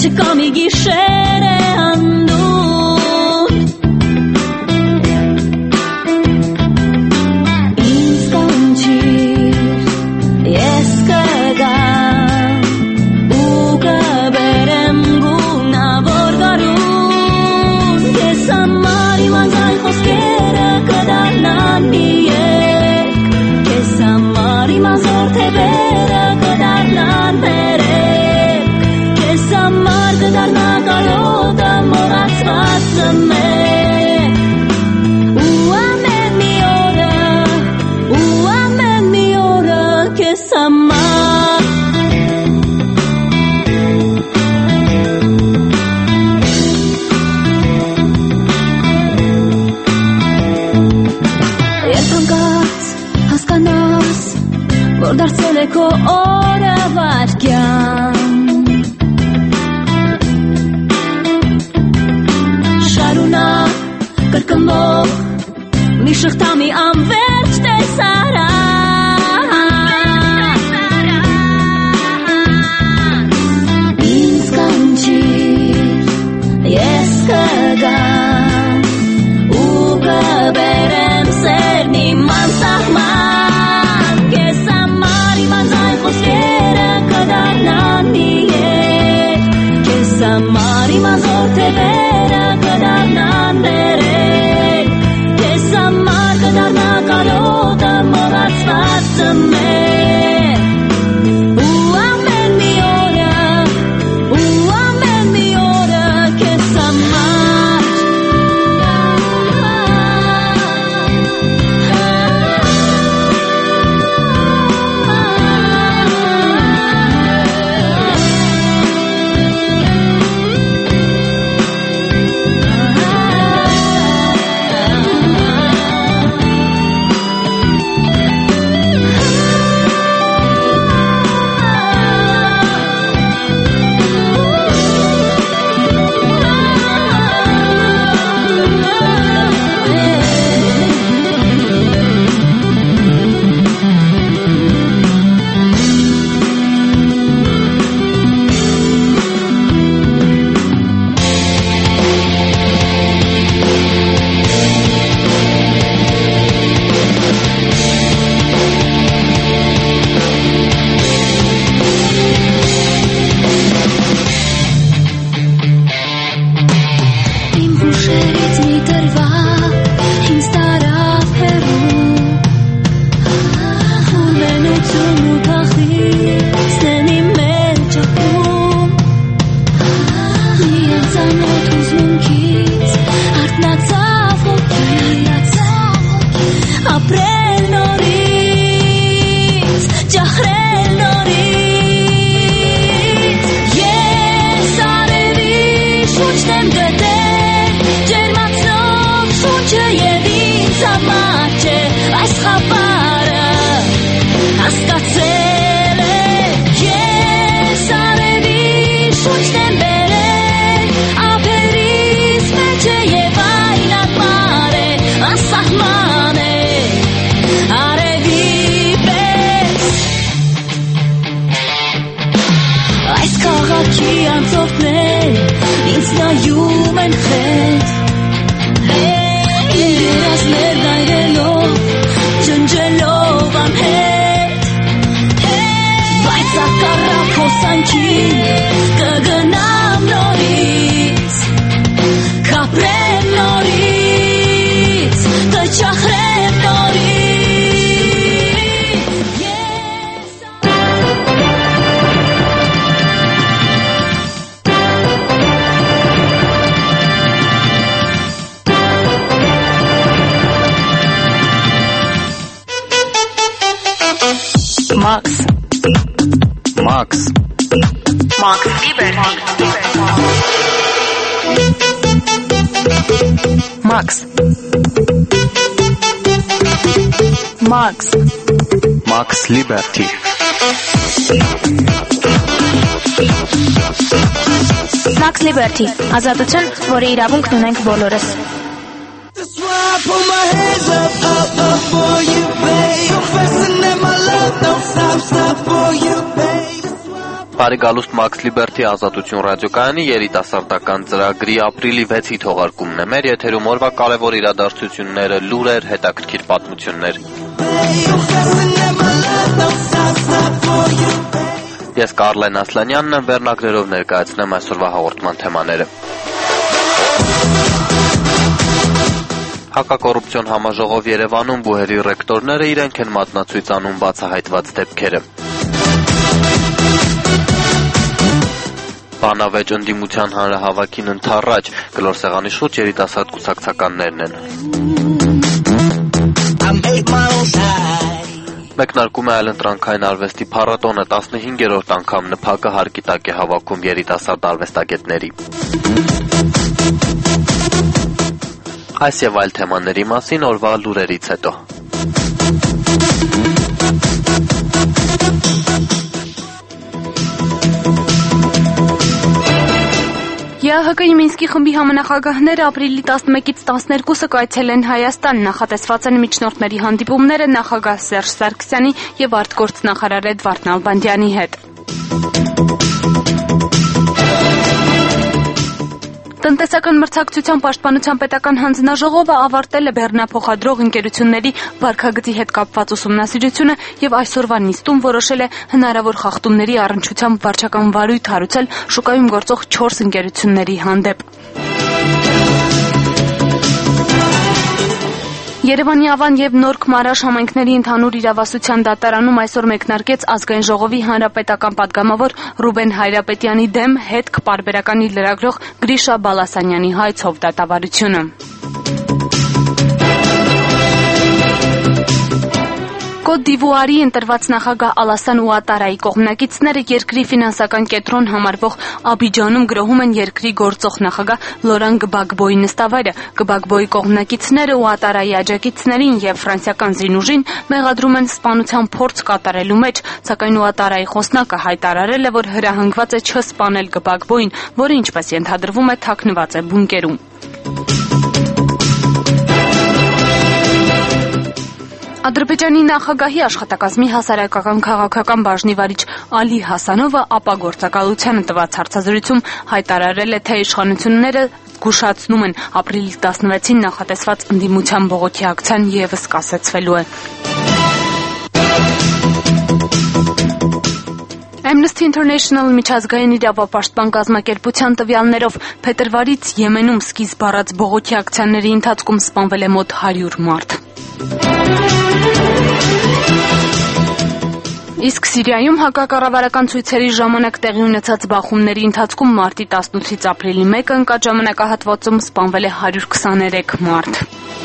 չկա մի գիշեր է անդուր ինձ կանչիր ես կգամ ու կբերեմ գունավոր գարուն ես համար իմ անձայն խոսքերը կդառնան մի երգ ես համար իմ ազոր թևերը կդառնան մերեկ ես համար կդառնա կարոտը մոռացվածը մեր ու ամեն մի օրը քեզ համար Երբ հանկարծ հասկանաս որ դարձել է քո օրը վայրկյան շարունակ կրկնվող մի շղթա մի անվերջ տեսարան ինձ կանչիր ես կգամ ու կբերեմ սերն իմ անսահման քեզ համար իմ անձայն խոսքերը կդառնան մի երգ քեզ համար իմ ազոր թևերը կդառնան մերեկ քեզ համար կդառնա կարոտը մոռացվածը մեր ու ամեն մի օրը քեզ համար Max Liberty Max Liberty ազատություն, որի իրավունքն ունենք բոլորս That's why I put my hands up for you, babe. Confessing that my love don't stop for you, babe. Բարի գալուստ Max Liberty ազատություն ռադիոկայանի երիտասարդական ծրագրի ապրիլի 6-ի թողարկումն է։ Մեր եթերում օրվա կարևոր իրադարձությունները, լուրեր, հետաքրքիր պատմություններ։ Ես Կարլեն Ասլանյանն եմ, վերնագրերով ներկայացնեմ այսօրվա հաղորդման թեմաները։ Հակակոռուպցիոն համաժողով Երևանում բուհերի ռեկտորները իրենք են մատնացույց անում բացահայտված դեպքերը։ Բանավեճ ընդդիմության հանրահավաքին ընդառաջ գլորսեղանի շուրջ երիտասարդ կուսակցականներն են։ Մեկնարկում է այլընտրանքային արվեստի փառատոնը 15-րդ անգամ ՆՓԱԿ-ը հարկի տակ է հավաքում երիտասարդ արվեստագետների։ Այս եւ այլ թեմաների մասին օրվա լուրերից հետո։ ԵԱՀԿ-ի Մինսկի խմբի համանախագահները ապրիլի 11-ից 12-ը կայցել են Հայաստան, նախատեսված են միջնորդների հանդիպումները նախագահ Սերժ Սարգսյանի եւ արտգործնախարար Էդվարդ Նալբանդյանի հետ։ Տնտեսական մրցակցության պաշտպանության պետական հանձնաժողովը ավարտել է բեռնափոխադրող ընկերությունների վարքագծի հետ կապված ուսումնասիրությունը եւ այսօրվա նիստում որոշել է հնարավոր խախտումների առնչությամբ վարչական վարույթ հարուցել շուկայում գործող 4 ընկերությունների հանդեպ։ Երևանի Ավան եւ Նոր Քմարաշ համայնքների ընդհանուր իրավասության դատարանում այսօր մեկնարկեց ազգային ժողովի հանրապետական պատգամավոր Ռուբեն Հայրապետյանի դեմ հետք պարբերականի լրագրող Գրիշա Բալասանյանի հայցով դատավարությունը։ Կոտ դ'Իվուարի ընտրված նախագահ Ալասան Ուատարայի կողմնակիցները երկրի ֆինանսական կենտրոն համարվող Աբիջանում գրոհում են երկրի գործող նախագահ Լորան Գբագբոյի նստավայրը։ Գբագբոյի կողմնակիցները Ուատարայի աջակիցներին եւ ֆրանսիական զինուժին մեղադրում են սպանության փորձ կատարելու մեջ, սակայն Ուատարայի խոսնակը հայտարարել է, որ հրահանգված է չսպանել Գբագբոյին, որը ինչպես ենթադրվում է թաքնված է բունկերում։ Ադրբեջանի նախագահի աշխատակազմի հասարակական քաղաքական բաժնի վարիչ Ալի Հասանովը ապագործակալությանը տված հարցազրույցում հայտարարել է, թե իշխանությունները զգուշացնում են ապրիլի 16-ին նախատեսված ընդդիմության բողոքի ակցիան եւս կասեցվելու է։ Amnesty International միջազգային իրավապաշտպան կազմակերպության տվյալներով փետրվարից Եմենում սկիզբ առած բողոքի ակցիաների ընթացքում սպանվել է մոտ 100 մարդ։ Իսկ Սիրիայում հակակառավարական ցույցերի ժամանակ տեղի ունեցած բախումների ընթացքում մարտի 18-ից ապրիլի 1-ը ընկած ժամանակահատվածում սպանվել է 123 մարդ։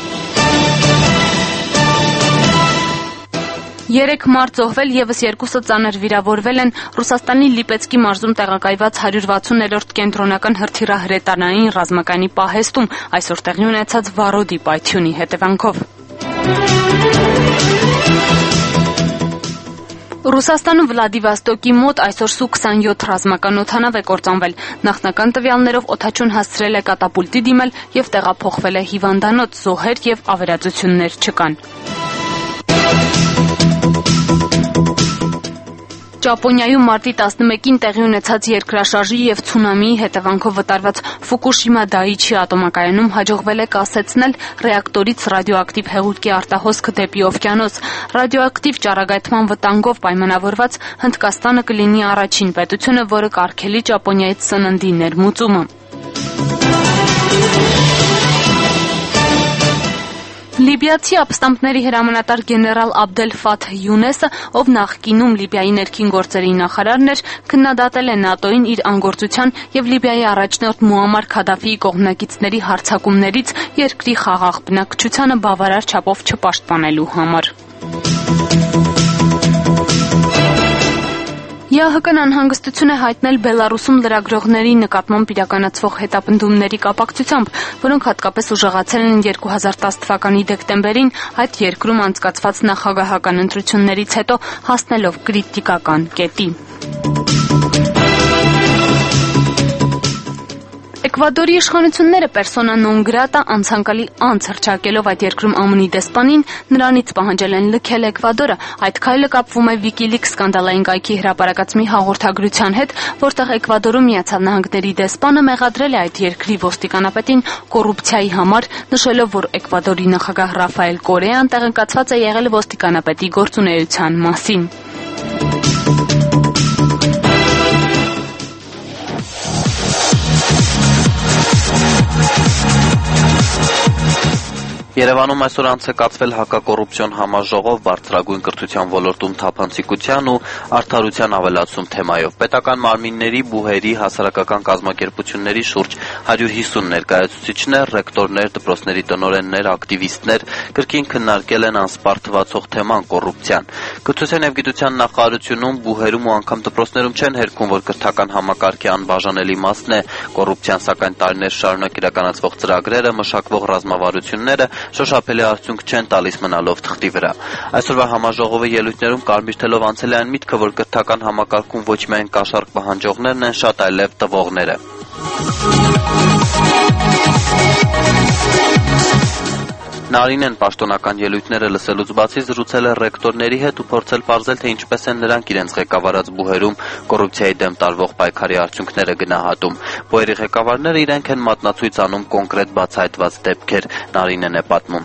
3 մարդ զոհվել, եւս 2-ը ծանր վիրավորվել են Ռուսաստանի Լիպեցկի մարզում տեղակայված 160-րդ կենտրոնական հրթիռահրետանային ռազմակայանի պահեստում այսօր տեղի ունեցած վառոդի պայթյունի հետևանքով։ Ռուսաստանում Վլադիվաստոկի մոտ այսօր Սու-27 ռազմական օդանավ է կործանվել։ Նախնական տվյալներով օդաչուն հասցրել է կատապուլտի դիմել եւ տեղափոխվել է հիվանդանոց, զոհեր եւ ավերածություններ չկան։ Ճապոնիայում մարտի 11-ին տեղի ունեցած երկրաշարժի եւ ցունամիի հետևանքով վտարված Ֆուկուշիմա Դայիչի ատոմակայանում հաջողվել է կասեցնել ռեակտորից ռադիոակտիվ հեղուկի արտահոսքը դեպի օվկիանոս։ Ռադիոակտիվ ճառագայթման վտանգով պայմանավորված Հնդկաստանը կլինի առաջին պետությունը, որը կարգելի Ճապոնիայից սննդի ներմուծումը։ Լիբիացի ապստամբների հրամանատար գեներալ Աբդել Ֆաթհ Յունեսը, ով նախկինում Լիբիայի ներքին գործերի նախարարն էր, քննադատել է ՆԱՏՕ-ին իր անգործության եւ Լիբիայի առաջնորդ Մուամմար Քադաֆիի կողմնակիցների հարձակումներից երկրի խաղաղ բնակչությանը բավարար չափով չպաշտպանելու համար։ ԵԱՀԿ-ն անհանգստություն է հայտնել Բելարուսում լրագրողների նկատմամբ իրականացվող հետապնդումների կապակցությամբ, որոնք հատկապես ուժեղացել են 2010 թվականի դեկտեմբերին այդ երկրում անցկացված նախագահական ընտրություններից հետո, հասնելով կրիտիկական կետի։ Էկվադորի իշխանությունները persona non grata անցանկալի անց հռչակելով այդ երկրում ԱՄՆ-ի դեսպանին նրանից պահանջել են լքել Էկվադորը։ Այդ քայլը կապվում է WikiLeaks սկանդալային կայքի հրապարակած մի հաղորդագրության հետ, որտեղ Էկվադորում Միացյալ Նահանգների դեսպանը մեղադրել է այդ երկրի ոստիկանապետին կոռուպցիայի համար, նշելով, որ Էկվադորի նախագահ Ռաֆայել Կորեան տեղեկացված է եղել ոստիկանապետի գործունեության մասին։ Երևանում այսօր անց է կացվել հակակոռուպցիոն համաժողով բարձրագույն կրթության ոլորտում թափանցիկության ու արդարության ավելացում թեմայով։ Պետական մարմինների, բուհերի, հասարակական կազմակերպությունների շուրջ 150 ներկայացուցիչներ, ռեկտորներ, դպրոցների տնօրեններ, ակտիվիստներ կրկին քննարկել են անսպառ թվացող թեման կոռուպցիան։ Կրթության և գիտության նախարարությունում, բուհերում ու անգամ դպրոցներում չեն հերքում, որ կրթական համակարգի անբաժանելի մասն է կոռուպցիան, սակայն տարիներ շարունակ իրականացվող ծրագրերը, մշակվող ռազմավարությունները շոշափելի արդյունք չեն տալիս մնալով թղթի վրա։ Այսօրվա համաժողովի ելույթներում կարմիր թելով անցել է այն միտքը, որ կրթական համակարգում ոչ միայն կաշառք պահանջողներն են շատ, այլև տվողները։ Նարինեն պաշտոնական ելույթները լսելուց բացի զրուցել է ռեկտորների հետ ու փորձել պարզել, թե ինչպես են նրանք իրենց ղեկավարած բուհերում կոռուպցիայի դեմ տարվող պայքարի արդյունքները գնահատում։ Բուհերի ղեկավարները իրենք են մատնացույց անում կոնկրետ բացահայտված դեպքեր, Նարինեն է պատմում։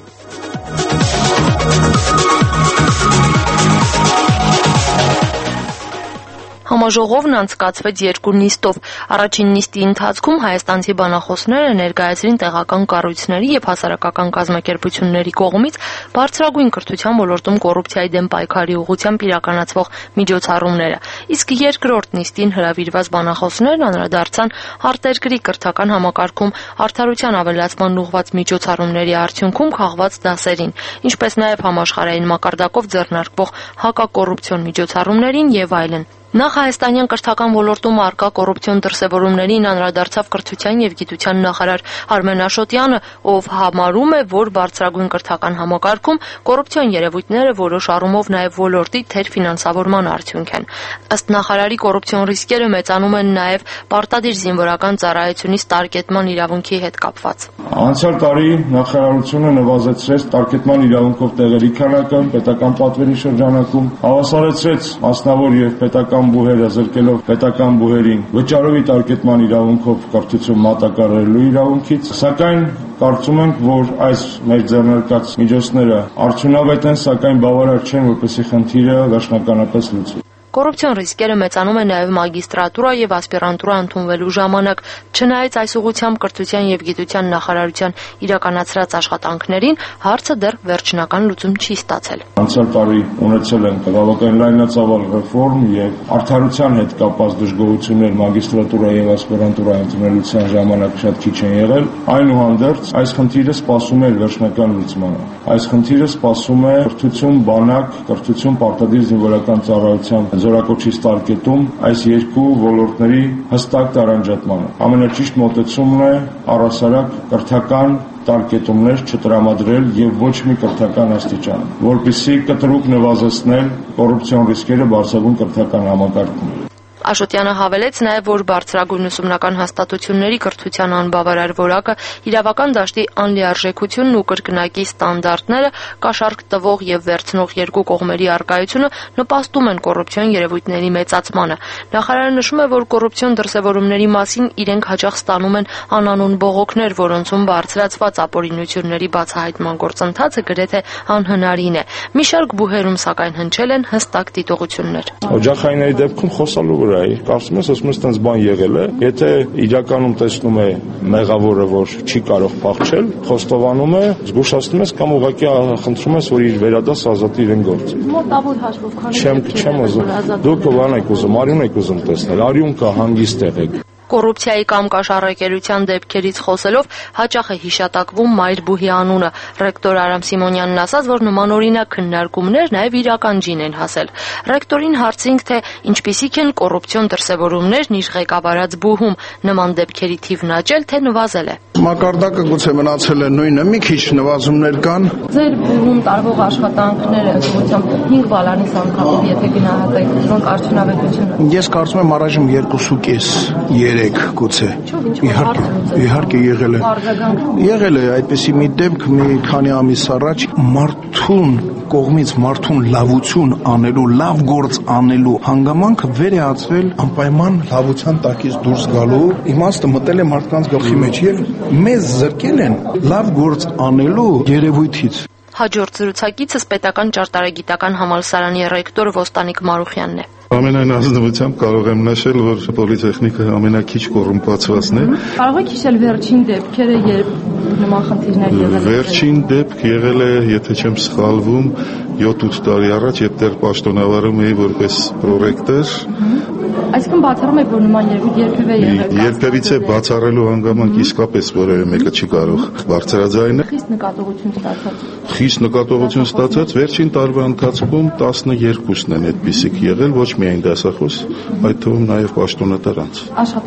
Համաժողովն անցկացվեց երկու նիստով։ Առաջին նիստի ընթացքում հայաստանցի բանախոսները ներկայացրին տեղական կառույցների և հասարակական կազմակերպությունների կողմից բարձրագույն կրթության ոլորտում կոռուպցիայի դեմ պայքարի ուղղությամբ իրականացվող միջոցառումները։ Իսկ երկրորդ նիստին հրավիրված բանախոսներն անդրադարձան արտերկրի կրթական համակարգում արդարության ավելացման ուղղված միջոցառումների արդյունքում քաղված դասերին, ինչպես նաև համաշխարհային մակարդակով ձեռնարկվող հակակոռուպցիոն միջոցառումներին և այլն։ Նախ հայաստանյան կրթական ոլորտում առկա կոռուպցիոն դրսևորումներին անդրադարձավ կրթության և գիտության նախարար Արմեն Աշոտյանը, ով համարում է, որ բարձրագույն կրթական համակարգում կոռուպցիոն երևույթները որոշ առումով նաև ոլորտի թերֆինանսավորման արդյունք են։ Ըստ նախարարի, կոռուպցիոն ռիսկերը մեծանում են նաև պարտադիր զինվորական ծառայությունից տարկետման իրավունքի հետ կապված։ Անցյալ տարի նախարարությունը նվազեցրեց տարկետման իրավունքով տեղերի քանակը պետական պատվերի շրջանակում, հավասարեցրեց մասնավոր և պետական բուհերը զրկելով պետական բուհերին վճարովի տարկետման իրավունքով կրթություն մատակարարելու իրավունքից, սակայն կարծում ենք, որ այս մեր ձեռնարկած միջոցները արդյունավետ են, սակայն բավարար չեն, որպեսզի խնդիրը վերջնականապես լուծվի։ Կոռուպցիոն ռիսկերը մեծանում են նաև մագիստրատուրա և ասպիրանտուրա ընդունվելու ժամանակ, չնայած այս ուղղությամբ կրթության և գիտության նախարարության իրականացրած աշխատանքներին, հարցը դեռ վերջնական լուծում չի ստացել։ Անցյալ տարի ունեցել ենք բավական լայնածավալ ռեֆորմ և արդարության հետ կապված դժգոհություններ մագիստրատուրա և ասպիրանտուրա ընդունելության ժամանակ շատ քիչ են եղել, այնուհանդերձ այս խնդիրը սպասում է վերջնական լուծմանը։ Այս խնդիրը սպասում է կրթություն բանակ, կրթություն պարտադիր զինվորական ծառայության զորակոչի տարկետում այս երկու ոլորտների հստակ տարանջատմանը։ Ամենաճիշտ մոտեցումն է առհասարակ կրթական տարկետումներ չտրամադրել եւ ոչ մի կրթական աստիճան, որպեսզի կտրուկ նվազեցնել կոռուպցիոն ռիսկերը բարձրագույն կրթական համակարգում։ Աշոտյանը հավելեց նաև, որ բարձրագույն ուսումնական հաստատությունների կրթության անբավարար որակը, իրավական դաշտի անլիարժեքությունն ու կրկնակի ստանդարտները, կաշառք տվող և վերցնող երկու կողմերի առկայությունը նպաստում են կոռուպցիոն երևույթների մեծացմանը։ Նախարարը նշում է, որ կոռուպցիոն դրսևորումների մասին իրենք հաճախ ստանում են անանուն բողոքներ, որոնցում բարձրացված ապօրինությունների բացահայտման գործընթացը գրեթե անհնարին է։ Մի շարք բուհերում, սակայն, հնչել են հստակ դիտողություններ։ Օջախայինների դեպքում խոսալու վրա կարծում ես, ասում ես, տենց բան եղել է, եթե իրականում տեսնում է մեղավորը, որ չի կարող փախչել, խոստովանում է, զգուշացնում ես կամ ուղղակի խնդրում ես, որ իր վերադաս ազատի իրեն գործի։ Մոտավոր հաշվով քանի չեմ ուզում։ Դուք բան եք ուզում, արյուն եք ուզում տեսնել, արյուն կա, հանգիստ եղեք։ Կոռուպցիայի կամ կաշառակերության դեպքերից խոսելով հաճախ է հիշատակվում մայր բուհի անունը։ Ռեկտոր Արամ Սիմոնյանն ասաց, որ նմանօրինակ քննարկումներ նաև իրական ջին են հասել։ Ռեկտորին հարցրինք, թե ինչպիսիք են կոռուպցիոն դրսևորումներն իր ղեկավարած բուհում, նման դեպքերի թիվն աճել, թե նվազել է։ Մակարդակը գուցե մնացել է նույնը, մի քիչ նվազումներ կան։ Ձեր բուհում տարվող աշխատանքները ըստ 5 բալանից անկապով, եթե գնահատեք, դրանք արդյունավետություն։ Ես կարծում եմ առայժմ 2.5 3 գուցե։ Իհարկե եղել է այդպիսի մի դեպք մի քանի ամիս առաջ մարդուն կողմից մարդուն լավություն անելու, լավ գործ անելու հանգամանքը վերացվել անպայման լավության տակից դուրս գալու իմաստը մտել է մարդկանց գլխի մեջ եւ մեզ զրկել են լավ գործ անելու երևույթից։ Հաջորդ զրուցակիցս պետական ճարտարագիտական համալսարանի ռեկտոր Ոստանիկ Մարուխյանն է։ Ամենայն ազնվությամբ կարող եմ նշել, որ պոլիտեխնիկը ամենակիչ կոռումպացվածն է։ Կարող եք հիշել վերջին դեպքերը, երբ նման խնդիրներ եղել են։ Վերջին դեպք եղել է, եթե չեմ սխալվում, 7-8 տարի առաջ, երբ դեռ պաշտոնավարում էի որպես պրոռեկտոր։ Այսինքն բացառում եք, որ նման երբևէ եղել։ Երբևիցե բացառելու հանգամանք իսկապես որևէ մեկը չի կարող բարձրաձայնել։ Խիստ նկատողություն ստացած վերջին տարվա ընթացքում 12-ն են այդպիսիք եղել, ոչ միայն դասախոս, այդ թվում նաև պաշտոնատար անձ։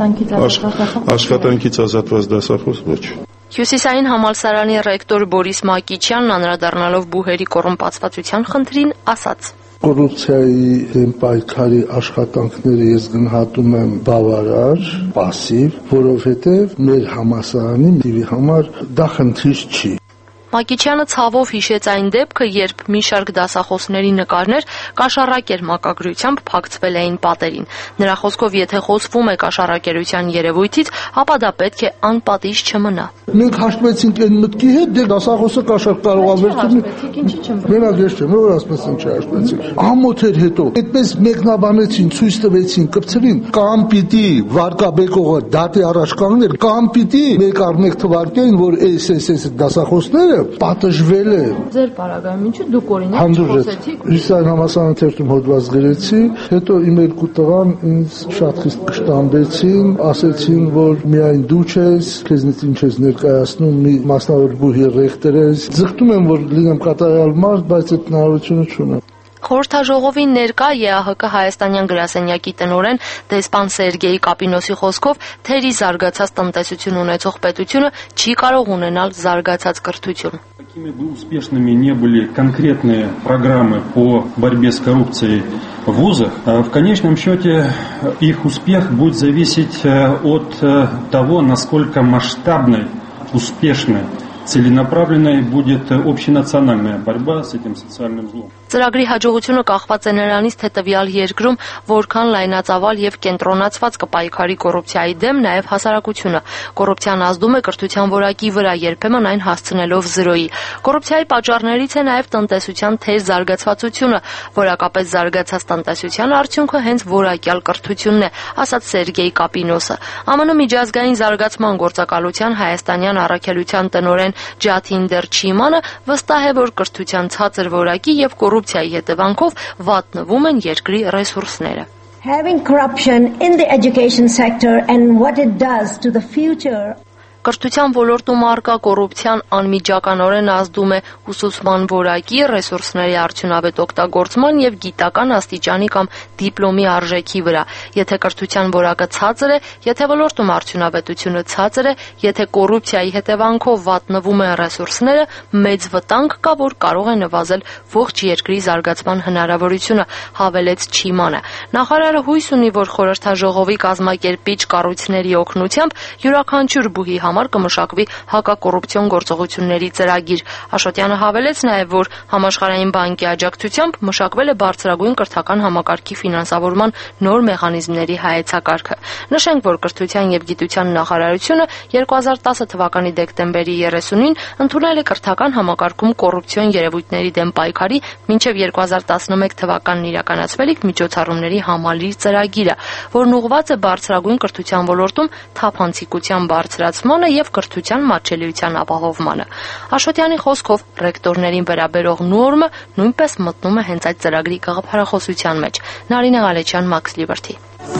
Աշխատանքից ազատված դասախոս ոչ։ Հյուսիսային համալսարանի ռեկտոր Բորիս Մակիչյանն անդրադառնալով բուհերի կոռումպացվածության խնդրին ասաց. Կոռուպցիայի դեմ պայքարի աշխատանքները ես գնահատում եմ բավարար, պասիվ, որովհետև մեր համալսարանի համար դա խնդիր չի։ Մակիչյանը ցավով հիշեց այն դեպքը, երբ մի շարք դասախոսների նկարներ կաշառակեր մակագրությամբ փակցվել էին պատերին։ Նրա խոսքով, եթե խոսվում է կաշառակերության երևույթից, ապա դա պետք է անպատիժ չմնա։ Մենք հաշտվեցինք այն մտքի հետ, դե դասախոսը կաշառ կարող ավերցնել։ Մենակ ես չեմ, որ ասպես ինչ հաշտվեցինք։ Ամոթեր հետո այդպես մեկնաբանեցին, ցույց տվեցին, կպցրին, կամ պիտի վարկաբեկողը դատի առաջ կանգներ, կամ պիտի մեկ առ մեկ թվարկեն, որ այս դասախոսները պատժվել է։ Ձեր պարագայում ինչու դուք օրինակ չխոսեցիք։ Հյուսիսային համալսարանի թերթում հոդված գրեցի, հետո իմ երկու տղան ինձ շատ խիստ կշտամբեցին, ասեցին, որ միայն դու չես, քեզնից ինչ ես ներկայացնում, մի մասնավոր բուհի ռեկտոր ես։ Ձգտում եմ, որ լինեմ կատարյալ մարդ, բայց այդ հնարավորությունը չունեմ։ Խորհրդաժողովին ներկա ԵԱՀԿ հայաստանյան գրասենյակի տնօրեն դեսպան Սերգեյ Կապինոսի խոսքով թերի զարգացած տնտեսություն ունեցող պետությունը չի կարող ունենալ զարգացած կրթություն։ Какими бы успешными не были конкретные программы по борьбе с коррупцией в вузах, в конечном счете их успех будет зависеть от того, насколько масштабной, успешной, целенаправленной будет общенациональная борьба с этим социальным злом. Ծրագրի հաջողությունը կախված է նրանից, թե տվյալ երկրում որքան լայնածավալ եւ կենտրոնացված կպայքարի կոռուպցիայի դեմ նաեւ հասարակությունը։ Կոռուպցիան ազդում է կրթության որակի վրա, երբեմն այն հասցնելով զրոյի։ Կոռուպցիայի պատճառներից է նաեւ տնտեսության թեժ զարգացվածությունը, որակապես զարգացած տնտեսության արդյունքը հենց որակյալ կրթությունն է, ասաց Սերգեյ Կապինոսը։ ԱՄՆ միջազգային զարգացման գործակալության հայաստանյան առաքելության տնօրեն Ջաթինդեր Չիմանը վստահ է, որ կրթության ցածր որակի եւ կոռուպցիայի հետևանքով վատնվում են երկրի ռեսուրսները։ Having corruption in the education sector and what it does to the future. Կրթության ոլորտում առկա կոռուպցիան անմիջականորեն ազդում է ուսուցման որակի, ռեսուրսների արդյունավետ օգտագործման եւ գիտական աստիճանի կամ դիպլոմի արժեքի վրա։ Եթե կրթության որակը ցածր է, եթե ոլորտում արդյունավետությունը ցածր է, եթե կոռուպցիայի հետևանքով վատնվում են ռեսուրսները, մեծ վտանգ կա, որ կարող է նվազել ողջ երկրի զարգացման հնարավորությունը, հավելեց Չիմանը։ Նախարարը հույս ունի, որ խորհրդաժողովի կազմակերպիչ կառույցների օգնությամբ յուրաքանչյուր բուհի համար կմշակվի հակակոռուպցիոն գործողությունների ծրագիր։ Աշոտյանը հավելեց նաև, որ Համաշխարհային բանկի աջակցությամբ մշակվել է բարձրագույն կրթական համակարգի ֆինանսավորման նոր մեխանիզմների հայեցակարգը։ Նշենք, որ Կրթության եւ գիտության նախարարությունը 2010 թվականի դեկտեմբերի 30-ին ընդունել է կրթական համակարգում կոռուպցիոն երևույթների դեմ պայքարի մինչև 2011 թվականն իրականացվելիք միջոցառումների համալիր ծրագիրը, որն ուղղված է բարձրագույն կրթության ոլորտում թափանցիկության բարձրացմանը եւ կրթության մատչելիության ապահովմանը։ Աշոտյանի խոսքով ռեկտորներին վերաբերող նորմը նույնպես մտնում է հենց այդ ծրագրի գաղափարախոսության մեջ։ Նարինե Ղալեչյան, Max Liberty։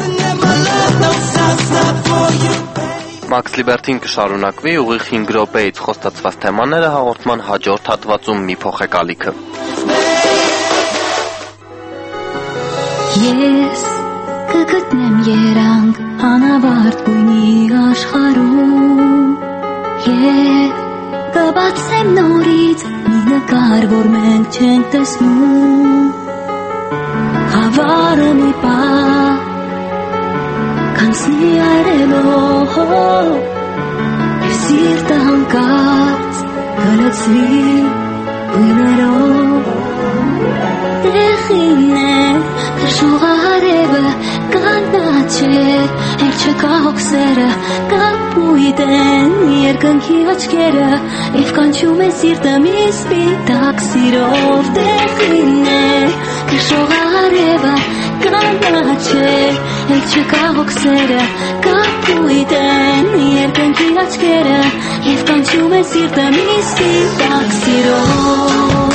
Max Liberty-ն կշարունակվի ուղիղ 5 րոպեից խոստացված թեմաները հաղորդման հաջորդ հատվածում մի փոխեք ալիքը։ Ես կգտնեմ երանգ անավարտ գույնի աշխարհում Եվ կբացեմ նորից մի նկար, որ մենք չենք տեսնում Հավարը մի պահ, քան Լուսնի այրելով Եվ սիրտը հանկարծ գլացվի բույներով Տեղին է քշող արևը կանաչ է Էլ չկա հոգսերը կապույտ են երկնքի աչքերը Եվ կանչում է սիրտը մի սպիտակ սիրով Տեղին է քշող արևը կանաչ է Էլ չկա հոգսերը կապույտ են երկնքի աչքերը Եվ կանչում է սիրտը մի սպիտակ սիրով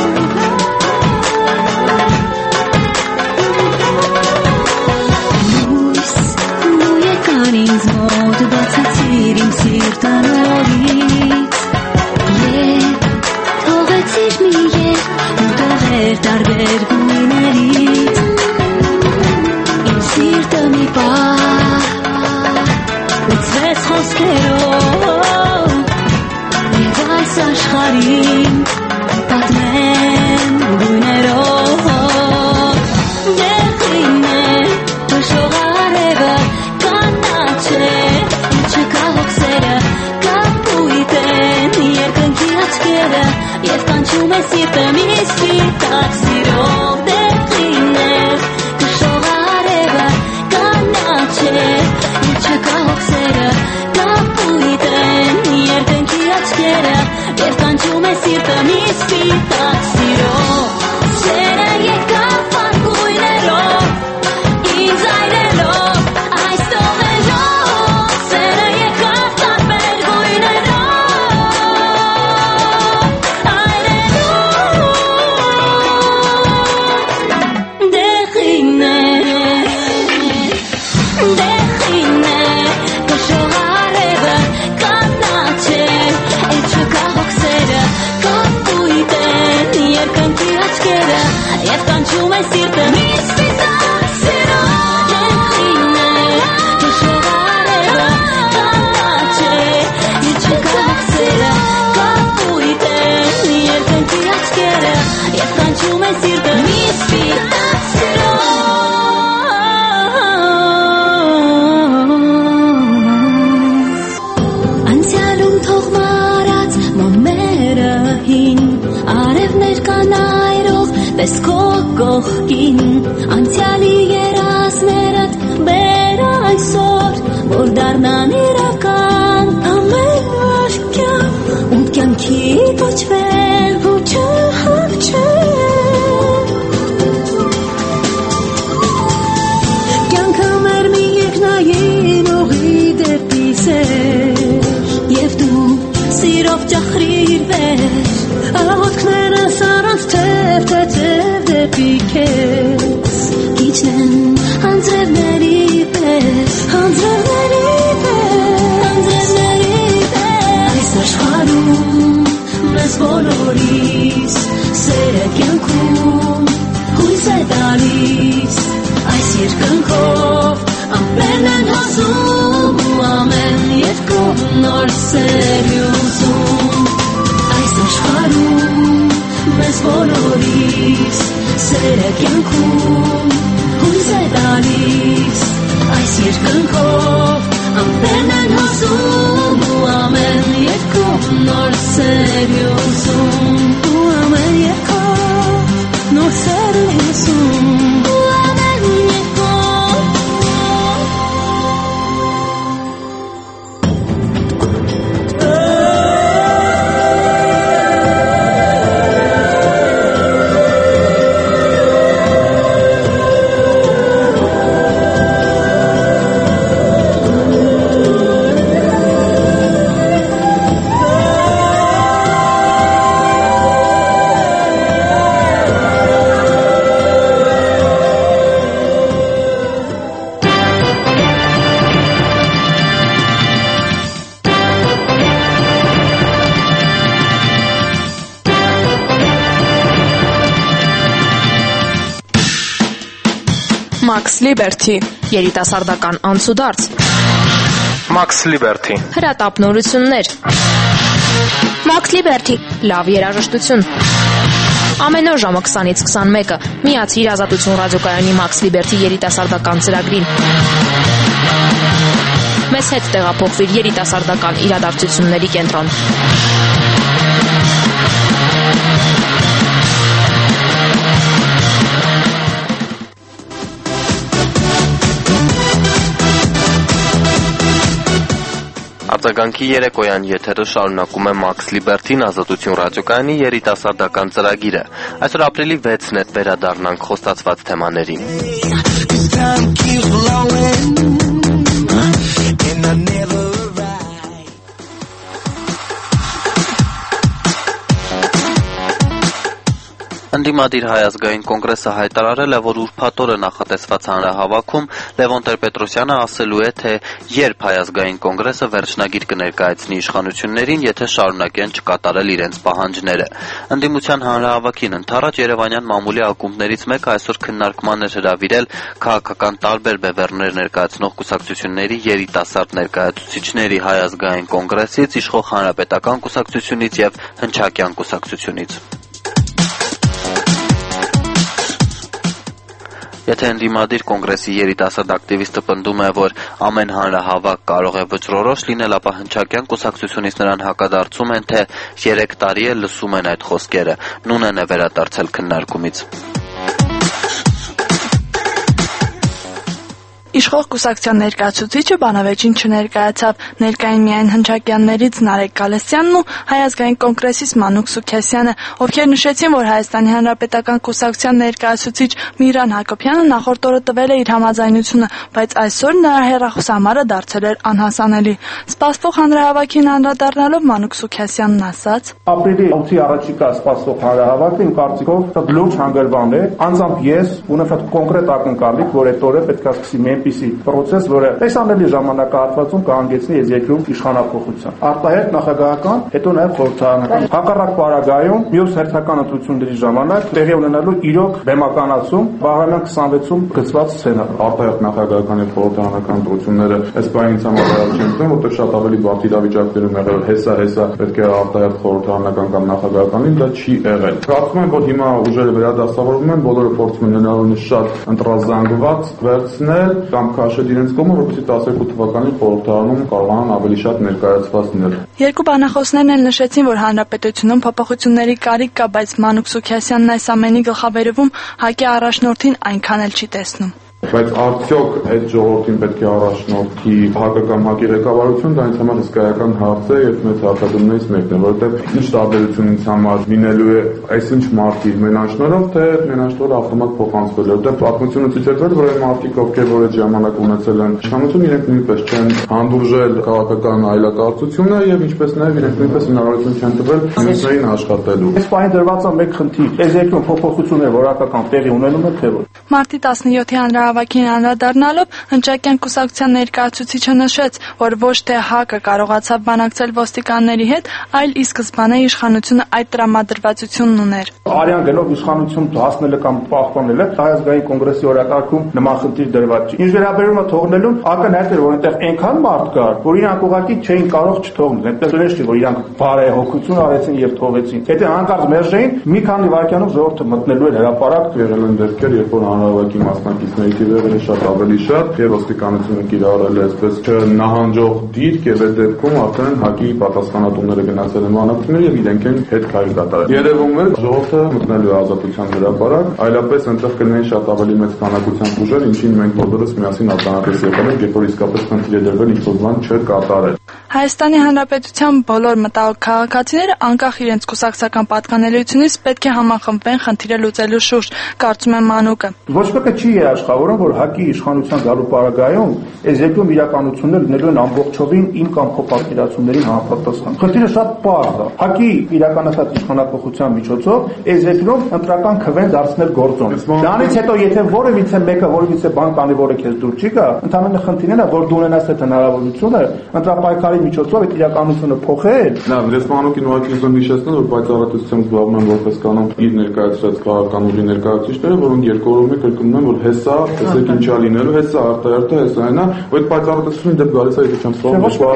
Ինձ մոտ բացեցիր իմ սիրտը նորից Եվ թողեցիր մի ետ ու տողեր տարբեր գույներից Իմ սիրտը մի պահ լցվեց խոսքերով Եվ այս աշխարհին պատմեմ գույներով Դեղին է թշող արևը չկա հոգսերը կապույտ են երկնքի աչքերը Եվ կանչում է սիրտը մի սպիտակ սիրով Դեղին է քշող արևը կանաչ է Եվ չկա հոգսերը կապույտ են երկնքի աչքերը Եվ կանչում է սիրտը մի սպիտակ սիրով Սերը եկավ արգույներով ինձ այրելով այս տողերով Սերը եկավ տարբեր գույներով այրելով Դեղին է քշող արևը կանաչ է Էլ չկա հոգսերը կապույտ են երկնքի աչքերը Եվ կանչում է սիրտը մի սպիտակ սիրով Դեղին է քշող արևը կանաչ է Էլ չկա հոգսերը կապույտ են երկնքի աչքերը Եվ կանչում է սիրտը մի սպիտակ սիրով Անցյալում թող մարած մոմերը հին Արևներ կանայրող պես քո կողքին Անցյալի երազներդ բեր այսօր Որ դառնան իրական ամեն վարքյան Ու կյանքի կոչվեն ու չհավչեն Կյանքը մեր մի երկնային ուղի դեպի սեր Եվ դու սիրով ճախրիր վեր Աղոտքներս առանց թև դեպի քեզ Գիչնեն հանձրևների պես Այս աշխարհում մեզ բոլորիս Սերը կյանքում հույս է տալիս Այս երկնքով ամպերն են հոսում Ու ամեն երկով նոր սեր ուզում Այս աշխարհում մեզ բոլորիս Սերը կյանքում հույս է տալիս Այս երկնքով ամպերն են հոսում Ու ամեն երկով նոր սեր ուզում Ու ամեն երկով նոր սեր ուզում Ու ամեն երկով Max Liberty, երիտասարդական անցուդարձ։ Max Liberty, հրատապնորություններ։ Max Liberty, լավ երաժշտություն։ Ամեն օր ժամը 20-ից 21-ը միացիր Ազատություն ռադիոկայանի Max Liberty երիտասարդական ծրագրին։ Մեզ հետ տեղափոխվիր երիտասարդական իրադարձությունների կենտրոն։ Արձագանքի երեկոյան եթերը շարունակում է Max Liberty-ն Ազատություն ռադիոկայանի երիտասարդական ծրագիրը։ Այսօր ապրիլի 6-ն է, վերադառնանք խոստացված թեմաներին։ Ընդդիմադիր Հայ ազգային կոնգրեսը հայտարարել է, որ ուրբաթ օրը նախատեսված հանրահավաքում Լևոն Տեր-Պետրոսյանը ասելու է, թե երբ Հայ ազգային կոնգրեսը վերջնագիր կներկայացնի իշխանություններին, եթե շարունակեն չկատարել իրենց պահանջները։ Ընդդիմության հանրահավաքին ընդառաջ Երևանյան մամուլի ակումբներից մեկը այսօր քննարկման էր հրավիրել քաղաքական տարբեր բևեռներ ներկայացնող կուսակցությունների երիտասարդ ներկայացուցիչների Հայ ազգային կոնգրեսից, իշխող Հանրապետական կուսակցությունից եւ Հնչակյան կուսակցությունից։ Եթե ընդդիմադիր կոնգրեսի երիտասարդ ակտիվիստը պնդում է, որ ամեն հանրահավաք կարող է վճռորոշ լինել, ապա Հնչակյան կուսակցությունից նրան հակադարձում են, թե 3 տարի է լսում են այդ խոսքերը։ Նունեն է վերադարձել քննարկումից։ Իշխող կուսակցության ներկայացուցիչը բանավեճին չներկայացավ, ներկային միայն Հնչակյաններից Նարեկ Գալստյանն ու Հայ ազգային կոնգրեսից Մանուկ Սուքեսյանը, ովքեր նշեցին, որ Հայաստանի Հանրապետական կուսակցության ներկայացուցիչ Միրան Հակոբյանը նախորդ օրը տվել է իր համաձայնությունը, բայց այսօր նրա հեռախոսահամարը դարձել էր անհասանելի։ Սպասվող հանրահավաքին անդրադառնալով Մանուկ Սուքեսյանն ասաց. Ապրիլի 8-ի առաջիկա սպասվող հանրահավաքը իմ կարծիքով լուրջ հանգրվան է, անձամբ ես ունեմ շատ կոնկրետ ակնկալիք, որ այդ օրը պետք է սկսի այնպիսի process, որը տեսանելի ժամանակահատվածում կհանգեցնի այս երկրում իշխանափոխության։ Արտահերթ նախագահական, հետո նաև խորհրդարանական։ Հակառակ պարագայում մյուս հերթական ընտրությունների ժամանակ տեղի ունենալու իրոք բեմականացում Բաղրամյան 26-ում գծված սցենար։ Արտահերթ նախագահական եւ խորհրդարանական ընտրությունները այս բանի ինձ համար չեմ թվում, որտեղ շատ ավելի բարդ իրավիճակներում եղել հեսա պետք է արտահերթ խորհրդարանական կամ նախագահականին, դա չի եղել։ Կարծում եմ, որ հիմա ուժերը վերադասավորվում են, բոլորը փորձում են հնարավորինս շատ ընտրազանգված վերցնել կամ քաշել իրենց կողմը, որպեսզի 12 թվականին խորհրդարանում կարողանան ավելի շատ ներկայացված լինել։ Երկու բանախոսներն էլ նշեցին, որ հանրապետությունում փոփոխությունների կարիք կա, բայց Մանուկ Սուքեսյանն այս ամենի գլխավերևում ՀԱԿ-ի առաջնորդին այնքան էլ չի տեսնում։ Բայց արդյոք այդ ժողովրդին պետք է առաջնորդի ՀԱԿ-ը կամ ՀԱԿ-ի ղեկավարություն, դա ինձ համար հսկայական հարց է եւ մեծ հարցադրումներից մեկն է, որովհետեւ ինչ տարբերություն ինձ համար լինելու է այսինչ մարդի մենաշնորհով, թե մենաշնորհը ավտոմատ փոխանցվելու, որովհետեւ պատմությունը ցույց է տվել, որ այն մարդիկ, ովքեր որ այդ ժամանակ ունեցել են իշխանություն, իրենք նույնպես չեն հանդուրժել քաղաքական այլակարգությունը եւ ինչպես նաեւ իրենք նույնպես հնարավորություն չեն տվել մյուսներին աշխատելու։ Այս բանի դրված է մեկ խնդիր, այս երկրում փոփոխություններ որակական տեղի ունենում են թե ոչ։ Մարտի 17-ի հանրահավաքին անդրադառնալով Հնչակյան կուսակցության ներկայացուցիչը նշեց, որ ոչ թե ՀԱԿ-ը կարողացավ բանակցել ոստիկանների հետ, այլ ի սկզբանե իշխանությունը այդ տրամադրվածությունն ուներ։ Արյան գնով իշխանություն հասնելը կամ պահպանելը Հայ ազգային կոնգրեսի օրակարգում նման խնդիր դրված չի։ Ինչ վերաբերում է թողնելուն, ակնհայտ էր, որ այնտեղ այնքան մարդ կար, որ իրանք ուղղակի չէին կարող չթողնել։ Այնտեղ դրես չի, որ իրանք բարեհոգություն արեցին եւ թողեցին։ Եթե հանկարծ մերժեին, մի քանի վայրկյանով ժողովուրդը մտնելու էր հրապարակ, եղել են դեպքեր, երբ որ հանրահավաքի մասնակիցների թիվը շատ ավելի շատ եւ ոստիկանությունը կիրառել է այսպես չնահանջող դիրք եւ այդ դեպքում արդեն ՀԱԿ-ի պատասխանատուները գնացել են բանակցություններ եւ իրենք են հետ քայլ կատարել։ Երևում է ժողովուրդը մտնելու է ազատության հրապարակ, այլապես այնտեղ կլինեն շատ ավելի մեծ քանակությամբ ուժեր, ինչին մենք բոլորս միասին ականատես եղել ենք, երբ որ իսկապես խնդիր է դրվել ինչ-որ բան չկատարել։ Հայաստանի Հանրապետության բոլոր մտավոր քաղաքացիները անկախ իրենց կուսակցական պատկանելիությունից պետք է համախմբվեն խնդիրը լուծելու շուրջ, կարծում է Մանուկը։ Ոչ մեկը չի երաշխավորում, որ ՀԱԿ-ի իշխանության գալու պարագայում այս երկրում իրականությունները լինելու են ամբողջովին իմ կամ քո պատկերացումներին համապատասխան։ Խնդիրը շատ պարզ է։ ՀԱԿ-ի իրականացած իշխանապողության միջոցով այս երկրում ընտրական քվեն դարձնել գործոն։ Դրանից հետո եթե որևիցե մեկը որևիցե բան կանի, որը քեզ դուր չի գա, ընդհանրապես խնդիրն է, որ դու ունենաս այդ հնարավորությունը ընտրապայքարի միջոցով այդ իրականությունը փոխել։ Լավ, ես Մանուկին ուղղակի ուզում նշեցնել, որ պայծառատեսությամբ զբաղվում են որպես կանոն իր ներկայացրած քաղաքական ուժի ներկայացուցիչները, որոնք երկու օրում է կրկնում են, որ հեսա Տեսեք ինչա լինելու, հեսա արտահերթը, հեսա այնա, ու այդ պայծառատեսությունը դեպ գալիս է իջան սով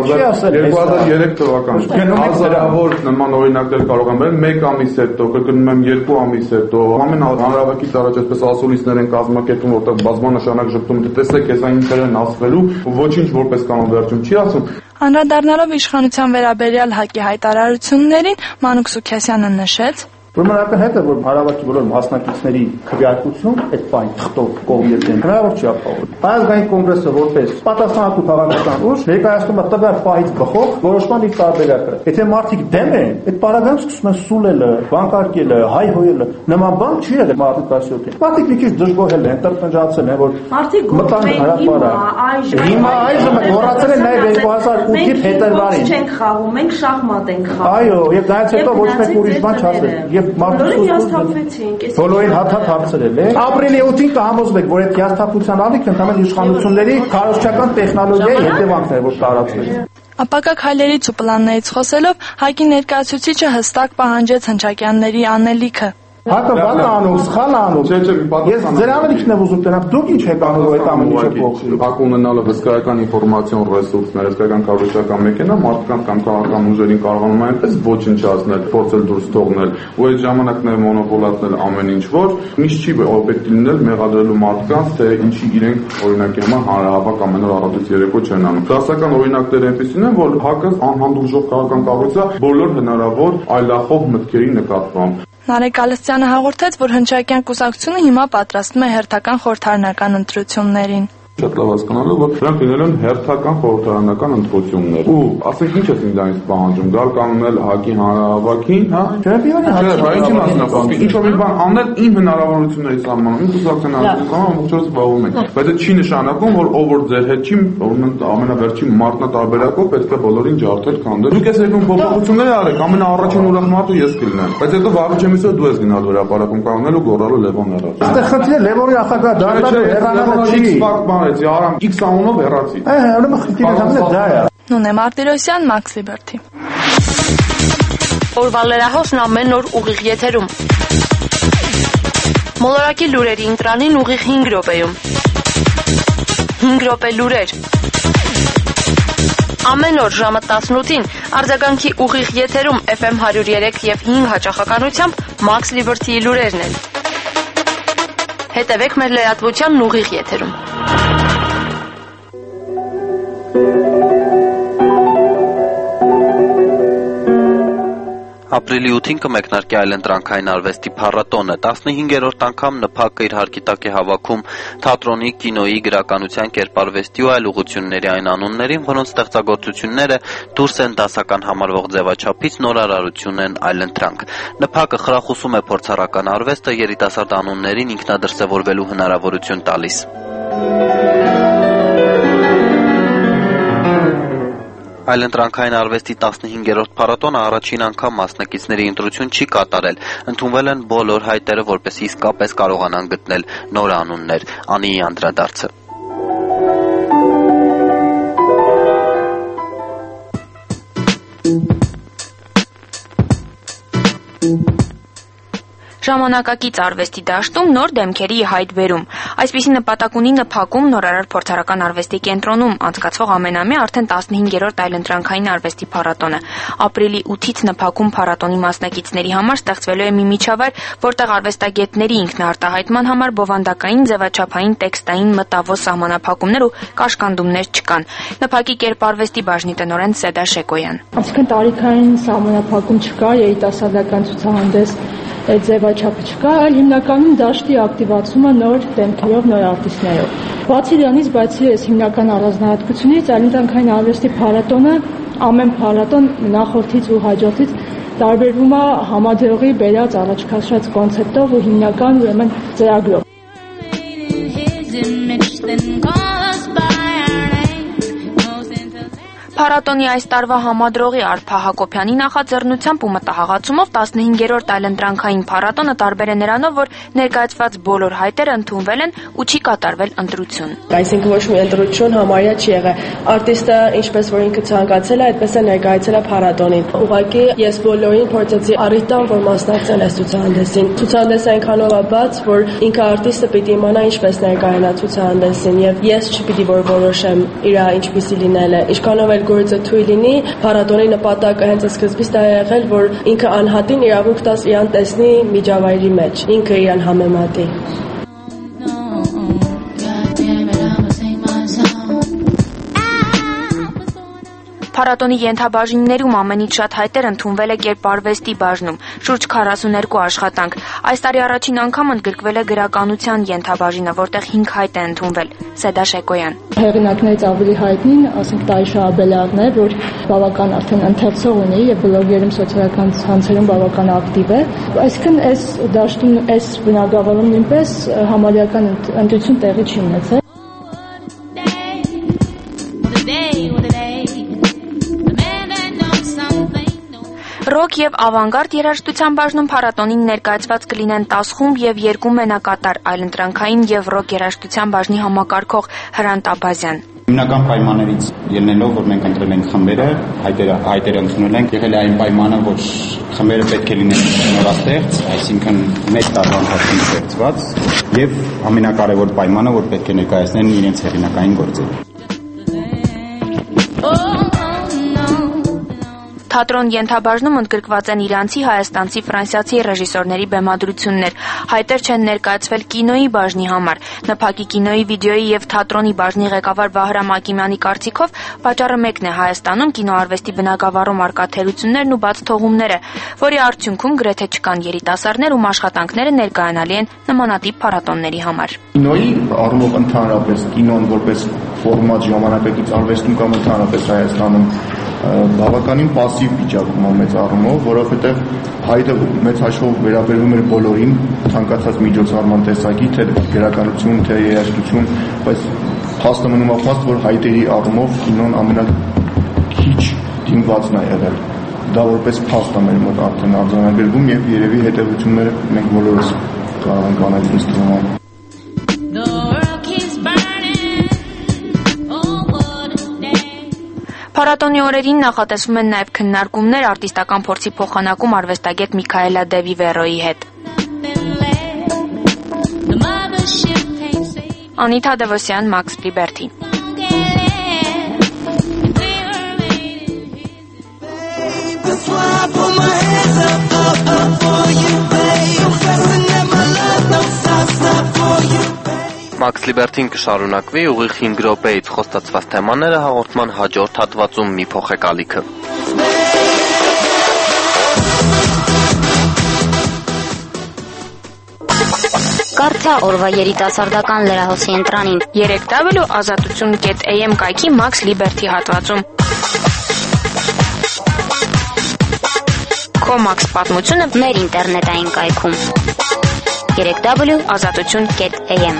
2003 թվական։ Հազարավոր նման օրինակներ կարող եմ բերել 1 ամիս հետո, կգնում եմ 2 ամիս հետո, ամեն հանրավակից առաջ այսպես ասուլիսներ են կազմակերպում, որտեղ բազմանշանակ ժպտում, տեսեք, հեսա ինչեր են ասվելու, ոչինչ որպես կանոն վերջում չի ասում։ Անդրադառնալով իշխանության վերաբերյալ ՀԱԿ-ի հայտարարություններին, Մանուկ Սուքիասյանը նշեց. Ուրեմն ակնհայտ է, որ հարավակի բոլոր մասնակիցների քվեարկություն այդ բան թղթով կողմից են հնարավոր չի ապահովել։ Հայազգային կոնգրեսը որպես պատասխանատու քաղաքական ուժ ներկայացնում է տվյալ պահից բխող որոշման իր տարբերակը։ Եթե մարդիկ դեմ են, այդ պարագայում սկսում են սուլելը, վանկարկելը, հայհոյելը, նման բան չի եղել մարտի 17-ին։ Մարդիկ մի քիչ դժգոհել են, տրտնջացել են, որ մտան հրապարակ։ Հիմա այժմ մոռացել են նաև 2008-ի փետրվարին։ Չենք խաղում, մենք շախմատ ենք խաղում։ Այո, եւ դրանից հետո ոչ մեկ ուրիշ բան չասել։ Բոլորը հիասթափվեցինք։ Բոլորին հաթաթ հարցրել է։ Ապրիլի 8-ին կհամոզվեք, որ այդ հիասթափության ալիքը ընդհանուր իշխանությունների քարոզչական տեխնոլոգիայի հետևանքն է, որ տարածվեց։ Ապակա քայլերից ու պլաններից խոսելով ՀԱԿ-ի ներկայացուցիչը հստակ պահանջեց հնչակյանների անելիքը։ ՀԱԿ-ը բան անում, սխալ անում։ Ես ձեր անելիքն եմ ուզում տենամ, դուք ինչ եք անում այդ ամեն ինչը փոխել։ ՀԱԿ ունենալը հսկայական ինֆորմացիոն ռեսուրսներ, հսկայական քարոզչական մեքենա, մարդկանց կամ քաղաքական ուժերին կարողանում են այնպես ոչնչացնել, փորձել դուրս թողնել, ու այդ ժամանակները մոնոպոլացնել ամեն ինչ, որ միշտ չի պետք լինել մեղադրելու մարդկանց, թե ինչի իրենք օրինակի համար հանրահավաք ամեն օր առավոտից երեկո չեն անում։ Դասական օրինակները այնպեսին են, որ ՀԱԿ-ը անհանդուրժող քաղաքական կառույց է բոլոր հնարավոր այլախոհ մտքերի նկատմամբ։ Նարեկ Գալստյանը հաղորդեց, որ հնչակյան կուսակցությունը հիմա պատրաստվում է հերթական խորհրդարանական ընտրություններին։ Շատ լավ հասկանալու, որ դրանք լինել են հերթական խորհրդարանական ընտրություններ։ Ու ասենք ինչ է ինձանից պահանջում, գալ կանոնել ՀԱԿ-ի հանրահավաքին, հա։ Ինչի մասին է խոսքը։ Ինչ-որ մի բան անել իմ հնարավորությունների սահմանում, իմ կուսակցության հանրահավաքում ամբողջովին զբաղվում ենք։ Բայց դա չի նշանակում, որ ով որ ձեր հետ չի, ամենավերջին մարտնատարբերակով պետք է բոլորին ջարդել, քանդել։ Դուք ես եկում փոփոխություններ արեք, ամենաառաջին ուրախ մարդը ես կլինեմ։ Բայց հետո վաղուց չեմիսը դու ես գնալ հրապարակում կանոնել ու գոռալու Լևոն առաջ։ Այստեղ խնդիրը Լևոնի նախագահ դառնալու հեռանալը չի։ Արամ X անունով հեռացի։ Ուրեմն խնդիրը դա է։ Նունե Մարտիրոսյան, Max Liberty։ Օրվա լրահոսն ամեն օր ուղիղ եթերում։ Մոլորակի լուրերի ընտրանին ուղիղ 5 րոպեում։ 5 րոպե լուրեր։ Ամեն օր ժամը 18-ին արձագանքի ուղիղ եթերում FM 103 եւ 5 հաճախականությամբ Max Liberty-ի լուրերն են։ Հետևեք մեր լրատվության ուղիղ եթերում։ Ապրիլի 8-ին կմեկնարկի այլընտրանքային արվեստի փառատոնը 15-րդ անգամ ՆՓԱԿ-ը իր հարկիտակ է հավաքում թատրոնի, կինոյի, գրականության, կերպարվեստի ու այլ ուղղությունների այն անուններին, որոնց ստեղծագործությունները դուրս են դասական համարվող ձևաչափից, նորարարություն են, այլընտրանք։ ՆՓԱԿ-ը խրախուսում է փորձառական արվեստը, երիտասարդ անուններին ինքնադրսևորվելու հնարավորություն տալիս։ Այլընտրանքային արվեստի 15-րդ փառատոնը առաջին անգամ մասնակիցների ընտրություն չի կատարել։ Ընդունվել են բոլոր հայտերը, որպեսզի իսկապես կարողանան գտնել նոր անուններ։ Անիի անդրադարձը։ Ժամանակակից արվեստի դաշտում նոր դեմքերի հայտ բերում։ Այսպիսի նպատակ ունի ՆՓԱԿ-ում նորարար փորձառական արվեստի կենտրոնում անցկացվող ամենամյա արդեն 15-րդ այլընտրանքային արվեստի փառատոնը։ Ապրիլի 8-ից ՆՓԱԿ-ում փառատոնի մասնակիցների համար ստեղծվելու է մի միջավայր, որտեղ արվեստագետների ինքնարտահայտման համար բովանդակային, ձևաչափային, տեքստային, մտավոր սահմանափակումներ ու կաշկանդումներ չկան։ ՆՓԱԿ-ի կերպարվեստի բաժնի տնօրեն Սեդա Շեկոյան։ Այսինքն տարիքային սահմանափակում չկա, երիտասարդական ցուցահանդես ձևաչափը չկա, այլ հիմնականում դաշտի ակտիվացումը նոր դեմքերով, նոր արտիստներով։ Բացի դրանից, բացի այս հիմնական առանձնահատկությունից, այլընտրանքային արվեստի փառատոնը ամեն փառատոն նախորդից ու հաջորդից տարբերվում է համադրողի բերած առաջքաշած կոնցեպտով ու հիմնական ուրեմն ծրագրով։ Փառատոնի այս տարվա համադրողի Արփա Հակոբյանի նախաձեռնությամբ ու մտահղացումով 15-րդ այլընտրանքային փառատոնը տարբեր է նրանով, որ ներկայացված բոլոր հայտերը ընդունվել են ու չի կատարվել ընտրություն։ Այսինքն ոչ մի ընտրություն համարյա չի եղել։ Արտիստը ինչպես որ ինքը ցանկացել է, այդպես է ներկայացել է փառատոնին։ Ուղղակի ես բոլորին փորձեցի առիթ տամ, որ մասնակցեն այս ցուցահանդեսին։ Ցուցահանդեսը այնքանով է բաց, որ ինքը արտիստը պիտի իմանա ինչպես ներկայանա ցուցահանդեսին եւ ես չպիտի որ որոշեմ իր ինչպիսի լինելը։ Ինչքանով էլ գործը թույլ լինի, փառատոնի նպատակը հենց սկզբից դա է եղել, որ ինքը անհատին իրավունք տաս իրան տեսնի միջավայրի մեջ, ինքը իրան համեմատի։ Փառատոնի ենթաբաժիններում ամենից շատ հայտեր ընդունվել է կերպարվեստի բաժնում, շուրջ 42 աշխատանք։ Այս տարի առաջին անգամ ընդգրկվել է գրականության ենթաբաժինը, որտեղ 5 հայտ է ընդունվել։ Սեդա Շեկոյան։ Հեղինակներից ավելի հայտնին, ասենք Տայշա Աբելյանն է, որ բավական արդեն ընթերցող ունի եւ բլոգերում սոցիալական ցանցերում բավական ակտիվ է։ Այսինքն այս դաշտում այս բնագավառում նույնպես համալիրական ընտրություն տեղի չի ունեցել։ Ռոք եւ ավանգարդ երաժշտության բաժնում փառատոնին ներկայացված կլինեն 10 խումբ եւ 2 մենակատար, այլընտրանքային եւ ռոք երաժշտության բաժնի համակարգող Հրանտ Աբազյան։ Հիմնական պայմաններից ելնելով, որ մենք ընտրել ենք խմբերը, հայտերը ընդունել ենք, եղել է այն պայմանը, որ խմբերը պետք է լինեն նորաստեղծ, այսինքն մեկ տարվա ընթացքում ստեղծված, եւ ամենակարևոր պայմանը, որ պետք է ներկայացնեն իրենց հեղինակային գործերը։ Թատրոն ենթաբաժնում ընդգրկված են իրանցի, հայաստանցի, ֆրանսիացի ռեժիսորների բեմադրություններ։ Հայտեր չեն ներկայացվել կինոյի բաժնի համար։ ՆՓԱԿ-ի կինոյի, վիդեոյի եւ թատրոնի բաժնի ղեկավար Վահրամ Ակիմյանի կարծիքով պատճառը մեկն է Հայաստանում կինոարվեստի բնագավառում արկա թերություններն ու բաց թողումները, որի արդյունքում գրեթե չկան երիտասարդներ, ում աշխատանքները ներկայանալի են նմանատիպ փառատոնների համար։ Կինոյի առումով ընդհանրապես կինոն որպես ֆորմատ ժամանակակից արվեստում կամ ընդհանրապես Հայաստանում բավականին пассив վիճակում է մեծ առումով, որովհետև հայտը մեծ հաշվով վերաբերվում էր բոլորին, ցանկացած միջոցառման տեսակի, թե գրականություն, թե երաժշտություն, բայց փաստը մնում է փաստ, որ հայտերի առումով կինոն ամենակիչ դիմվածն է եղել։ Դա որպես փաստ է մեր մոտ արդեն արձանագրվում եւ երևի հետեւությունները մենք բոլորս կարող ենք անել ինձ թվում։ Փառատոնի օրերին նախատեսվում են նաև քննարկումներ արտիստական փորձի փոխանակում արվեստագետ Միքայելա Դևիվերոյի հետ։ Անիթա Դևոսյան, Մաքս Լիբերթի։ Մաքս Լիբերթին կշարունակվի ուղիղ 5 րոպեից խոստացված թեմաները հաղորդման հաջորդ հատվածում մի փոխեք ալիքը։ Կարդա օրվա երիտասարդական լրահոսի ընտրանին 3W ազատություն.am կայքի Մաքս Լիբերթի հատվածում։ Քո Մաքս պատմությունը մեր ինտերնետային կայքում 3W ազատություն.am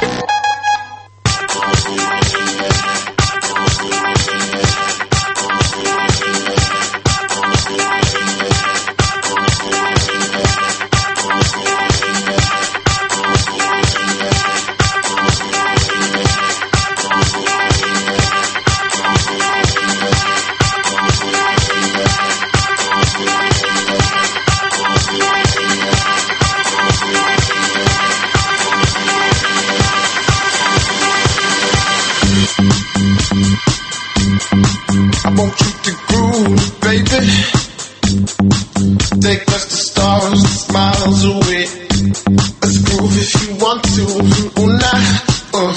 I want you to groove, baby. Take us to stars, miles away. Let's groove if you want to. Oh, nah,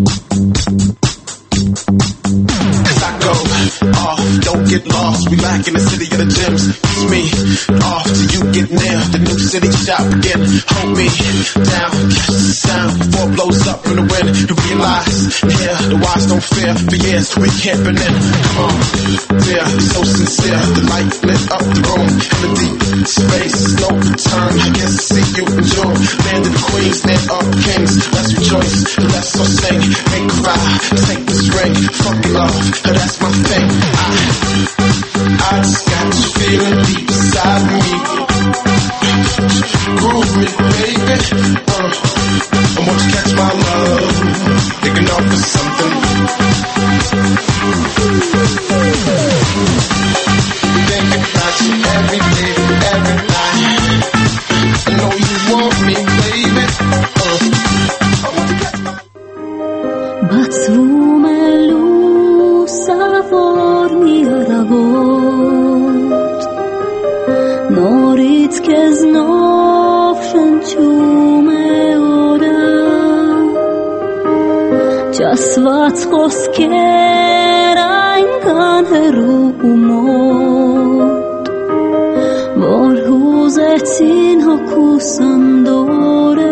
As I go off, don't get lost. We back in the city of the gems. Kiss me off till you get near the new city shop again. Hold me down, catch the sound before it blows up in the wind. You realize here, the wise don't fear. For years we camping in. Come on, dear, so sincere. The light lit up the room. In the deep space, no return. I guess I see you in June. Land of the queens, land of the kings. Let's rejoice, let's all sing. Ain't cry, take this ring. Fuck love, that's my thing. I just got you feeling deep inside me. Groove me, baby. I want you to catch my love. Thinking off for something. Thinking about you every day, every night. I know you want me, baby. I want to catch my Բացվում է լուսավոր մի առավոտ, նորից քեզնով շնչում է օրը, ճասված խոսքեր այնքան հեռու մոտ, որ հուզեցին հոգուս անդորը,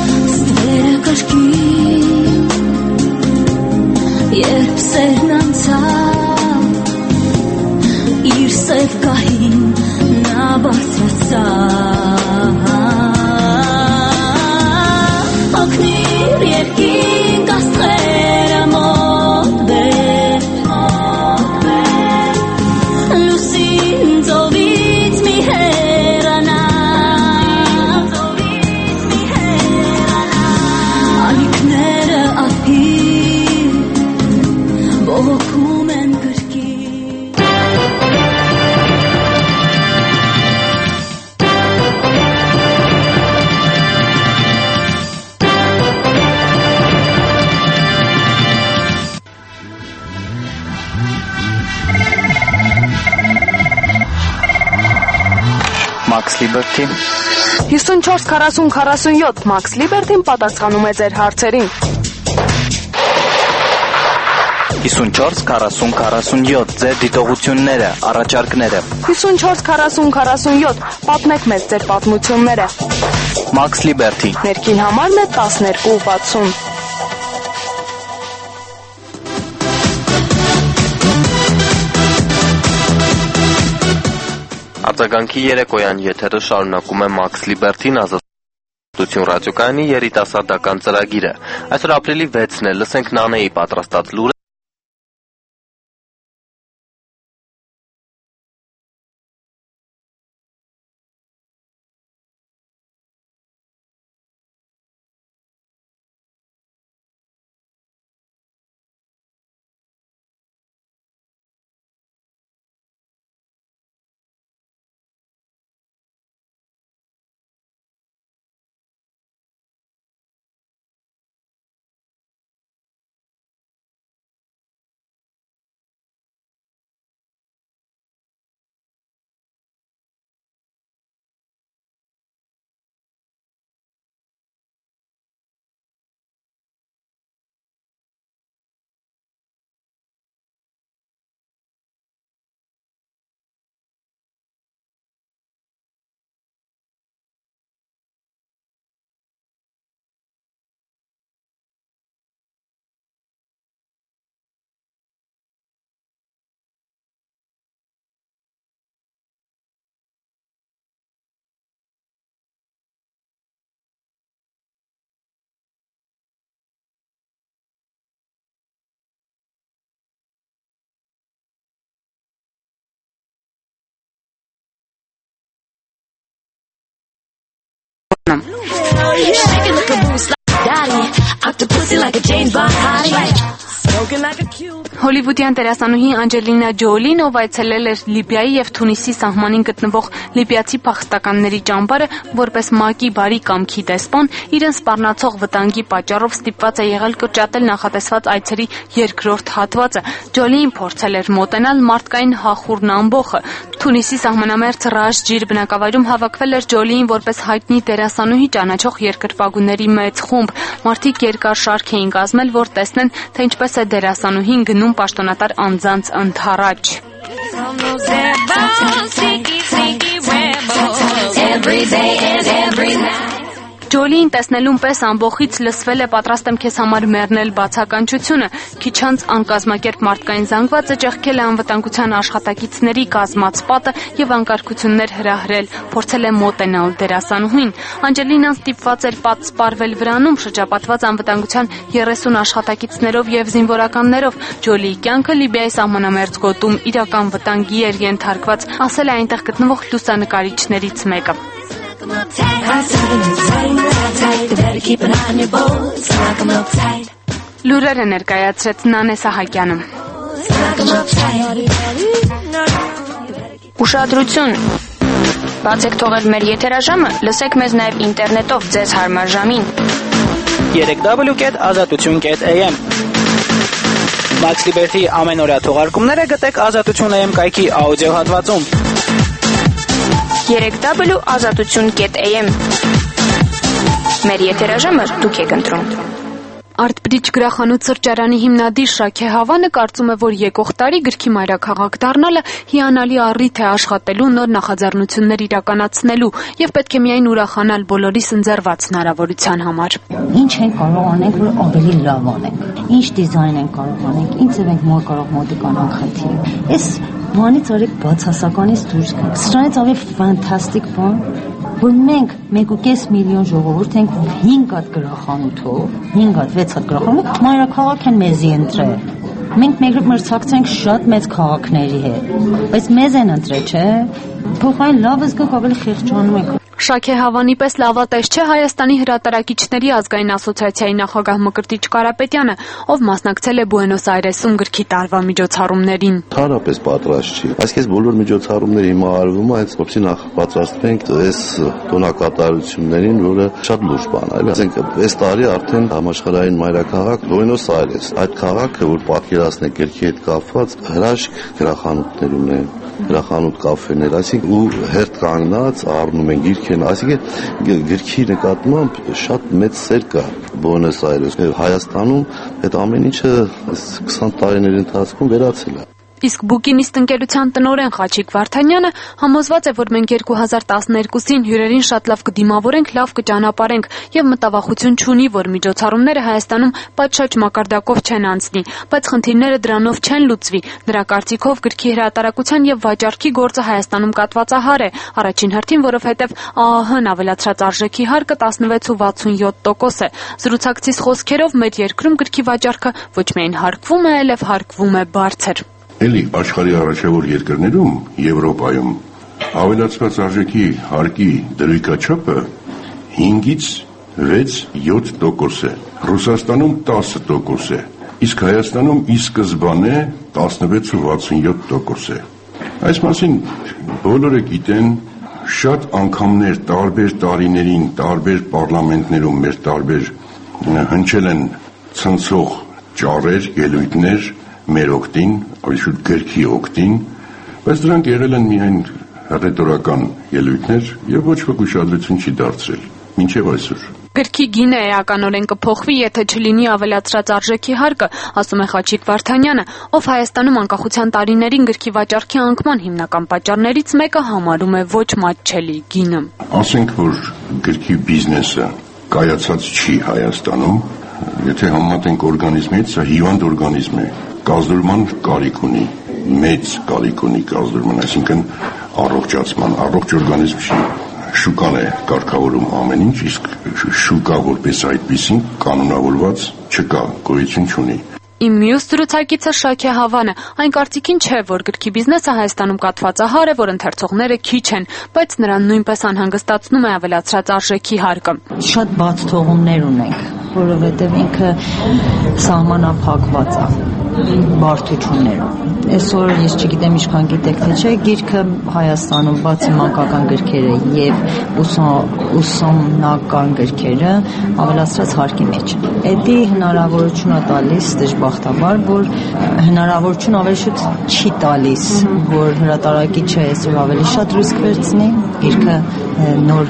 Երբ սերն անցա բարձրացա Ակնիր երկինք աստղերը մոտ վեր Լուսին ծովից մի հեռանա Ալիքները ափի բողոքում են գրկի Max Liberty 54-40-47 Max Liberty-ն պատասխանում է ձեր հարցերին 54-40-47 ձեր դիտողությունները, առաջարկները 54-40-47 պատմեք մեզ ձեր պատմությունները Max Liberty Ներքին համարն է 1260 Արձագանքի երեկոյան եթերը շարունակում է Max Liberty-ն ազատություն ռադիոկայանի երիտասարդական ծրագիրը։ Այսօր ապրիլի 6-ն է, լսենք Նանեի պատրաստած լուրը։ Shaking like a boost like Daddy Octopussy like a James Bond hottie Հոլիվուդյան դերասանուհի Անջելինա Ջոլին, ով այցելել էր Լիբիայի եւ Թունիսի սահմանին գտնվող լիբիացի փախստականների ճամբարը, որպես ՄԱԿ-ի բարի կամքի դեսպան, իրեն սպառնացող վտանգի պատճառով ստիպված է եղել կրճատել նախատեսված այցերի երկրորդ հատվածը։ Ջոլին փորձել էր մոտենալ մարդկային հախուռն ամբոխը։ Թունիսի սահմանամերձ Ռաշ ջիր բնակավայրում հավաքվել էր Ջոլիին որպես հայտնի դերասանուհի ճանաչող երկրպագուների մեծ խումբ։ Մարդիկ երկար շարք էին կազմել, որ տեսնեն, թե ինչպես է դերասանուհին գնում պաշտոնատար անձանց ընդառաջ։ Ջոլիին տեսնելուն պես ամբողից լսվել է պատրաստ եմ քեզ համար մեռնել բացականչությունը։ Քիչ անց անկազմակերպ մարդկային զանգվածը ճեղքել է անվտանգության աշխատակիցների կազմած պատը եւ անկարգություններ հրահրել, փորձել է մոտենալ դերասանուհին։ Անջելինան ստիպված էր պատ սպառվել վրանում, շրջապատված անվտանգության 30 աշխատակիցներով եւ զինվորականներով։ Ջոլիի կյանքը Լիբիայի սահմանամերձ գոտում իրական վտանգի էր ենթարկված, ասել է այնտեղ գտնվող լուսանկարիչներից մեկը։ Լուրերը ներկայացրեց Նանե Սահակյանը։ Ուշադրություն։ Բաց եք թողել մեր եթերաժամը, լսեք մեզ նաև ինտերնետով ձեզ հարմար ժամին։ 3w.azatutun.am Max Liberty ամենօրյա թողարկումները գտեք Ազատություն.am կայքի աուդիո հատվածում։ 3w.azatutun.am Մեր եթերաժամը դուք եք ընտրում։ Արտբրիջ գրախանութ սրճարանի հիմնադիր Շաքե Հավանը կարծում է, որ եկող տարի գրքի մայրաքաղաք դառնալը հիանալի առիթ է աշխատելու, նոր նախաձեռնություններ իրականացնելու եւ պետք է միայն ուրախանալ բոլորի սնձեռված հնարավորության համար։ Ինչ ենք կարող անենք, որ ավելի լավ անենք։ Ինչ դիզայն ենք կարող անենք, ինչ ձև ենք մոր կարող մոտիկանանք խնդիրը։ Այս Մանից արեք բացասականից դուրս գանք։ Սրանից ավելի ֆանտաստիկ բան, որ մենք 1.5 միլիոն ժողովուրդ ենք 5 հատ գրախանութով, 5 հատ, 6 հատ գրախանութով, մայրաքաղաք են մեզի ընտրել։ Մենք մրցակցենք շատ մեծ քաղաքների հետ, բայց մեզ են ընտրել, չէ՞։ Փոխային լավ զգանք ավելի խեղճանում ենք։ Շաքե Հավանի պես լավատես չէ Հայաստանի հրատարակիչների ազգային ասոցիացիայի նախագահ Մկրտիչ Կարապետյանը, ով մասնակցել է Բուենոս Այրեսում գրքի տարվա միջոցառումներին։ Թարապես պատրաստ չի։ Այսինքն բոլոր միջոցառումները հիմա արվում է, այդ փոքրին նախ պատրաստվենք այս տոնակատարություններին, որը շատ լուրջ բան է, այլ ասենք այս տարի արդեն համաշխարհային մայրաքաղաք Բուենոս Այրես։ Այդ քաղաքը, որ պատկերացնեք գրքի հետ կապված, հրաշք գրախանութներ ունեն, գրախանութ կաֆեներ, այսինքն ու հերթ կանգնած առնում են գիրքեն, այսինքն գրքի նկատմամբ շատ մեծ սեր կա Բուենոս Այրես։ Հայաստանում այդ ամեն ինչը 20 տարիների ընթացքում վերացել է։ Իսկ Բուկինիստ ընկերության տնօրեն Խաչիկ Վարդանյանը համոզված է, որ մենք 2012-ին հյուրերին շատ լավ կդիմավորենք, լավ կճանապարհենք եւ մտավախություն չունի, որ միջոցառումները Հայաստանում պատշաճ մակարդակով չեն անցնի, բայց խնդիրները դրանով չեն լուծվի։ Նրա կարծիքով գրքի հրատարակության եւ վաճառքի գործը Հայաստանում կատվածահար է, առաջին հերթին, որովհետեւ ԱԱՀ-ն ավելացրած արժեքի հարկը 16.67% է։ Զրուցակցիս խոսքերով մեր երկրում գրքի վաճառքը ոչ միայն հարկվում է, այլև հարկվում է բարձր։ Էլի աշխարհի առաջավոր երկրներում, Եվրոպայում, ավելացված արժեքի հարկի դրույքաչափը 5-ից 6-7% է, Ռուսաստանում 10% է, իսկ Հայաստանում ի սկզբանե 16.67% է։ Այս մասին բոլորը գիտեն, շատ անգամներ տարբեր տարիներին, տարբեր պարլամենտներում մեր տարբեր հնչել են ցնցող ճառեր, ելույթներ մեր օգտին, ավելի շուտ գրքի օգտին, բայց դրանք եղել են միայն ռետորական ելույթներ եւ ոչ ոք ուշադրություն չի դարձրել մինչեւ այսօր։ Գրքի գինը էականորեն կփոխվի, եթե չլինի ավելացրած արժեքի հարկը, ասում է Խաչիկ Վարդանյանը, ով Հայաստանում անկախության տարիներին գրքի վաճառքի անկման հիմնական պատճառներից մեկը համարում է ոչ մատչելի գինը։ Ասենք, որ գրքի բիզնեսը կայացած չի Հայաստանում, եթե համեմատենք օրգանիզմի հետ, սա հիվանդ օրգանիզմ է, կազդուրման կարիք ունի, մեծ կարիք ունի կազդուրման, այսինքն առողջացման, առողջ օրգանիզմ չի, շուկան է կարգավորում ամեն ինչ, իսկ շուկա որպես այդպիսին կանոնավորված չկա, գոյություն չունի։ Իմ մյուս զրուցակիցը Շաքե Հավանը այն կարծիքին չէ, որ գրքի բիզնեսը Հայաստանում կատվածահար է, որ ընթերցողները քիչ են, բայց նրան նույնպես անհանգստացնում է ավելացրած արժեքի հարկը։ Շատ բաց թողումներ ունենք, որովհետև ինքը սահմանափակված է բարդություններով։ Այսօր ես չգիտեմ ինչքան գիտեք թե չէ, գիրքը Հայաստանում բացի մանկական գրքերը եւ ուսումնական գրքերը ավելացրած հարկի մեջ են։ Էդի հնարավորություն է տալիս դժբախտաբար, որ հնարավորություն ավելի շուտ չի տալիս, որ հրատարակիչը այսօր ավելի շատ ռիսկ վերցնի, գիրքը նոր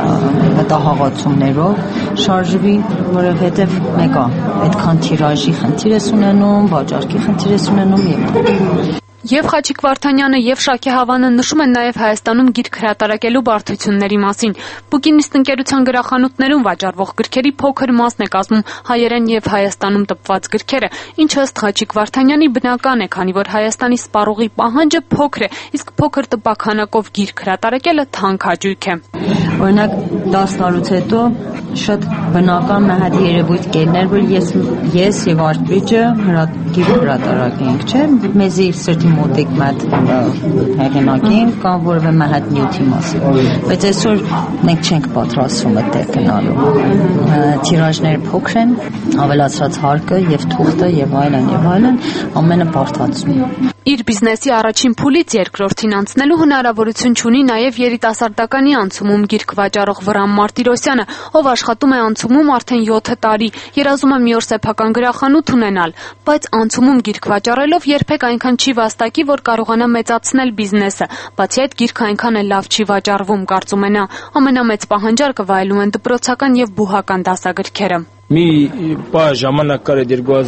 մտահաղացումներով շարժվի, որովհետեւ մեկը այդքան թիրաժի խնդիր է ունենում, վաճառքի խնդիր է ունենում եւ Եվ Խաչիկ Վարդանյանը եւ Շաքե Հավանը նշում են նաեւ Հայաստանում գիրք հրատարակելու բարդությունների մասին։ Բուկինիստ ընկերության գրախանութներում վաճառվող գրքերի փոքր մասն է կազմում հայերեն եւ Հայաստանում տպված գրքերը, ինչը ըստ Խաչիկ Վարդանյանի բնական է, քանի որ Հայաստանի սպառողի պահանջը փոքր է, իսկ փոքր տպաքանակով գիրք հրատարակելը թանկ հաճույք է։ Օրինակ 10 տարուց հետո շատ բնական մեհատ երևույթ կելներ, որ ես եւ Արտբիջը գիրք հրատարակենք, չէ՞, մեզի սրտի մոտիկ մատ հեղինակին կամ որևէ մեհատ նյութի մասին։ Բայց այսօր մենք չենք պատրաստվում այդտեղ գնալու։ Տիրաժները փոքր են, ավելացրած հարկը եւ թուղթը եւ այլն ամենը բարդացնում է։ Իր բիզնեսի առաջին փուլից երկրորդին անցնելու հնարավորություն ունի նաև երիտասարդականի անցումում գիրք վաճառող Վրամ Մարտիրոսյանը, ով աշխատում է անցումում արդեն 7 տարի, երազում է մի օր սեփական գրախանութ ունենալ, բայց անցումում գիրք վաճառելով երբեք այնքան չի վաստակի, որ կարողանա մեծացնել բիզնեսը, բացի այդ գիրքը այնքան էլ լավ չի վաճառվում, կարծում է նա, ամենամեծ պահանջարկը վայելում են դպրոցական եւ բուհական դասագրքերը։ Մի ժամանակ կար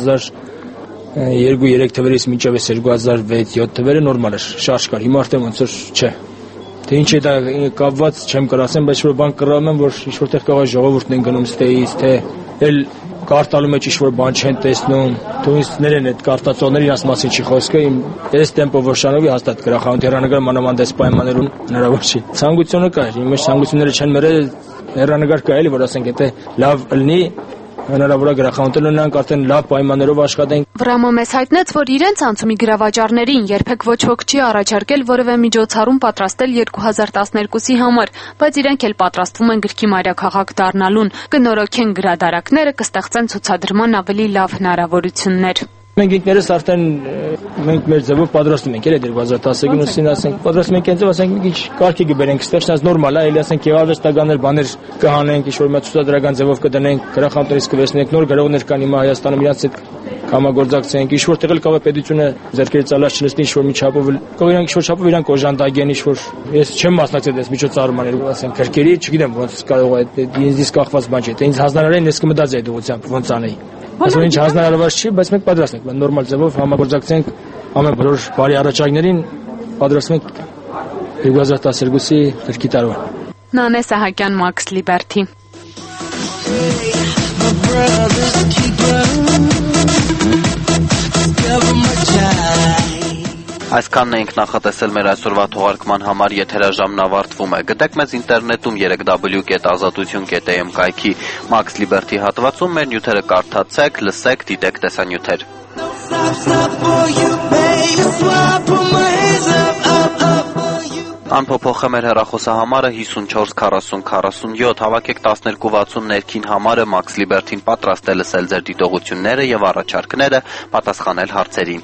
2002-3 թվերից մինչև 2006-7 թվերը նորմալ էր, շարժ կար, հիմա արդեն ոնց որ չէ։ Թե ինչ է դա կապված, չեմ կարող ասեմ, բայց որ բան կռամ եմ, որ ինչ որտեղ կարող է ժողովուրդն են գնում ստեից, թե էլ կարտալու մեջ ինչ-որ բան չեն տեսնում, դու ինձ ներեն այդ կարտացողները իրաց մասին չի խոսքը, ես տեմպով որ շանովի հաստատ գրախանութ հեռանկար մանավանդ այս պայմաններում հնարավոր չի։ Ցանկությունը կա, իմ մեջ ցանկությունները չեն մերել, հեռանկար կա էլի, որ ասենք եթե լավ լինի հնարավոր է գրախանութը լինանք արդեն լավ պայմաններով աշխատենք։ Վրամը մեզ հայտնեց, որ իրենց անցումի գրավաճառներին երբեք ոչ ոք չի առաջարկել որևէ միջոցառում պատրաստել 2012-ի համար, բայց իրենք էլ պատրաստվում են գրքի մայրաքաղաք դառնալուն, կնորոգեն գրադարանները, կստեղծեն ցուցադրման ավելի լավ հնարավորություններ։ Մենք ինքներս արդեն մենք մեր ձևով պատրաստում ենք 2012-ին ասենք պատրաստում ենք այնպես ասենք մի քիչ կարգի կբերենք այստեղ շանս նորմալ է էլի ասենք գեղարվեստականներ բաներ կհանենք ինչ-որ մի ցուցադրական ձևով կդնենք գրախանութներից կվերցնենք նոր գրողներ կան հիմա Հայաստանում իրանց հետ համագործակցենք ինչ-որ տեղ էլ կարող է պետությունը ձեռքերի ցալած չլսնի ինչ-որ մի չափով կարող իրանք ինչ-որ չափով իրանք օժանդակեն ինչ-որ ես չեմ մասնակցել այս միջոցառմանների ասենք քրկերի չգիտեմ ոնց կարող է ինձ կախված բան չի թե ինձ հանձնարարեն ես կմտածեի դուությամբ ոնց անեի Այսօր ինչ հանձնարարված չի, բայց մենք պատրաստ ենք, նորմալ ձևով համագործակցենք ամեն բոլոր բարի առաջարկներին, պատրաստվում ենք 2012-ի գրքի տարվան։ Նանե Սահակյան, Մաքս Լիբերթի։ Այսքանն էինք նախատեսել մեր այսօրվա թողարկման համար, եթերաժամն ավարտվում է։ Գտեք մեզ ինտերնետում 3w.azatutun.am կայքի Մաքս Լիբերթի հատվածում մեր նյութերը կարդացեք, լսեք, դիտեք տեսանյութեր։ Անփոփոխ է մեր հեռախոսահամարը 54 40 47, հավաքեք 1260 ներքին համարը, Մաքս Լիբերթին պատրաստ է լսել ձեր դիտողությունները եւ առաջարկները, պատասխանել հարցերին։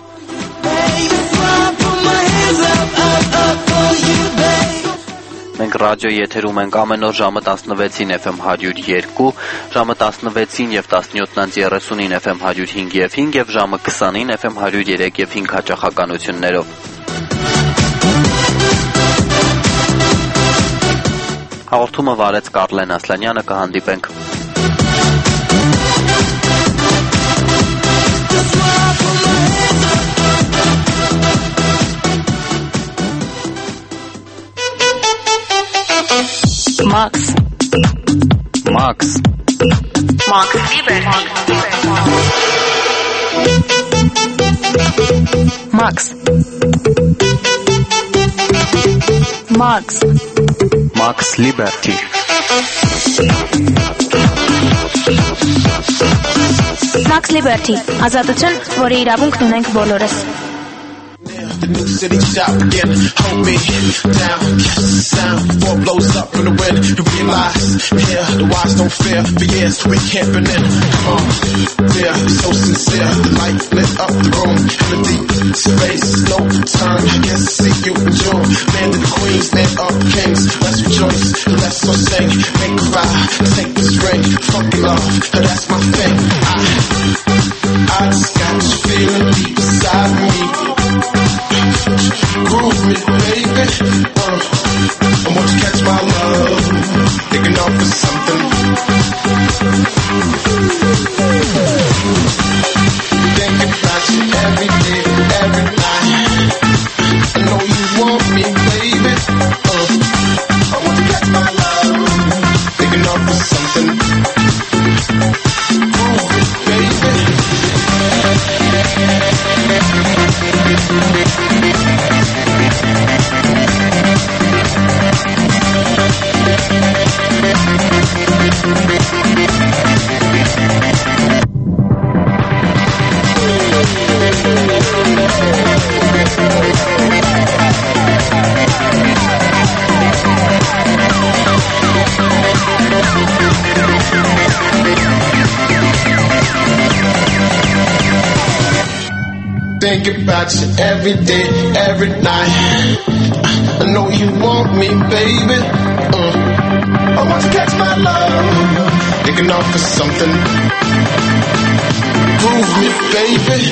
Մենք ռադիոյի եթերում ենք ամեն օր ժամը 16-ին FM 102, ժամը 16-ին եւ 17:30-ին FM 105 եւ 5 եւ ժամը 20-ին FM 103 եւ 5 հաճախականություններով։ Հաղորդումը վարեց Կարլեն Ասլանյանը, կհանդիպենք։ Max Liberty. Max Liberty. Max Liberty. Ազատություն, որի իրավունքն ունենք բոլորս։ The new city shout again, hold me down, catch the sound, before it blows up in the wind, you realize, here, the wise don't fear, for years we camping in, there, so sincere, the light lit up the room, in the deep space, no time, I guess to see you enjoy, land of the queens, land of the kings, let's rejoice, let's go sing, make a ride, take this ring, fucking love, that's my thing, I just got you feeling deep inside me. Groove me, baby. I want to catch my love, thinking off for something. Thinking about you every day, every night. I know you want me, baby. I want to catch my love, thinking off for something. Groove me, baby. Think about you every day, every night. I know you want me, baby. I want to catch my love, thinking off for something. Prove me, baby.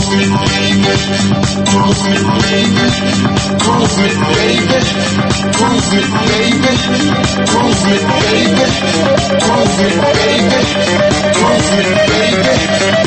Groove me, baby.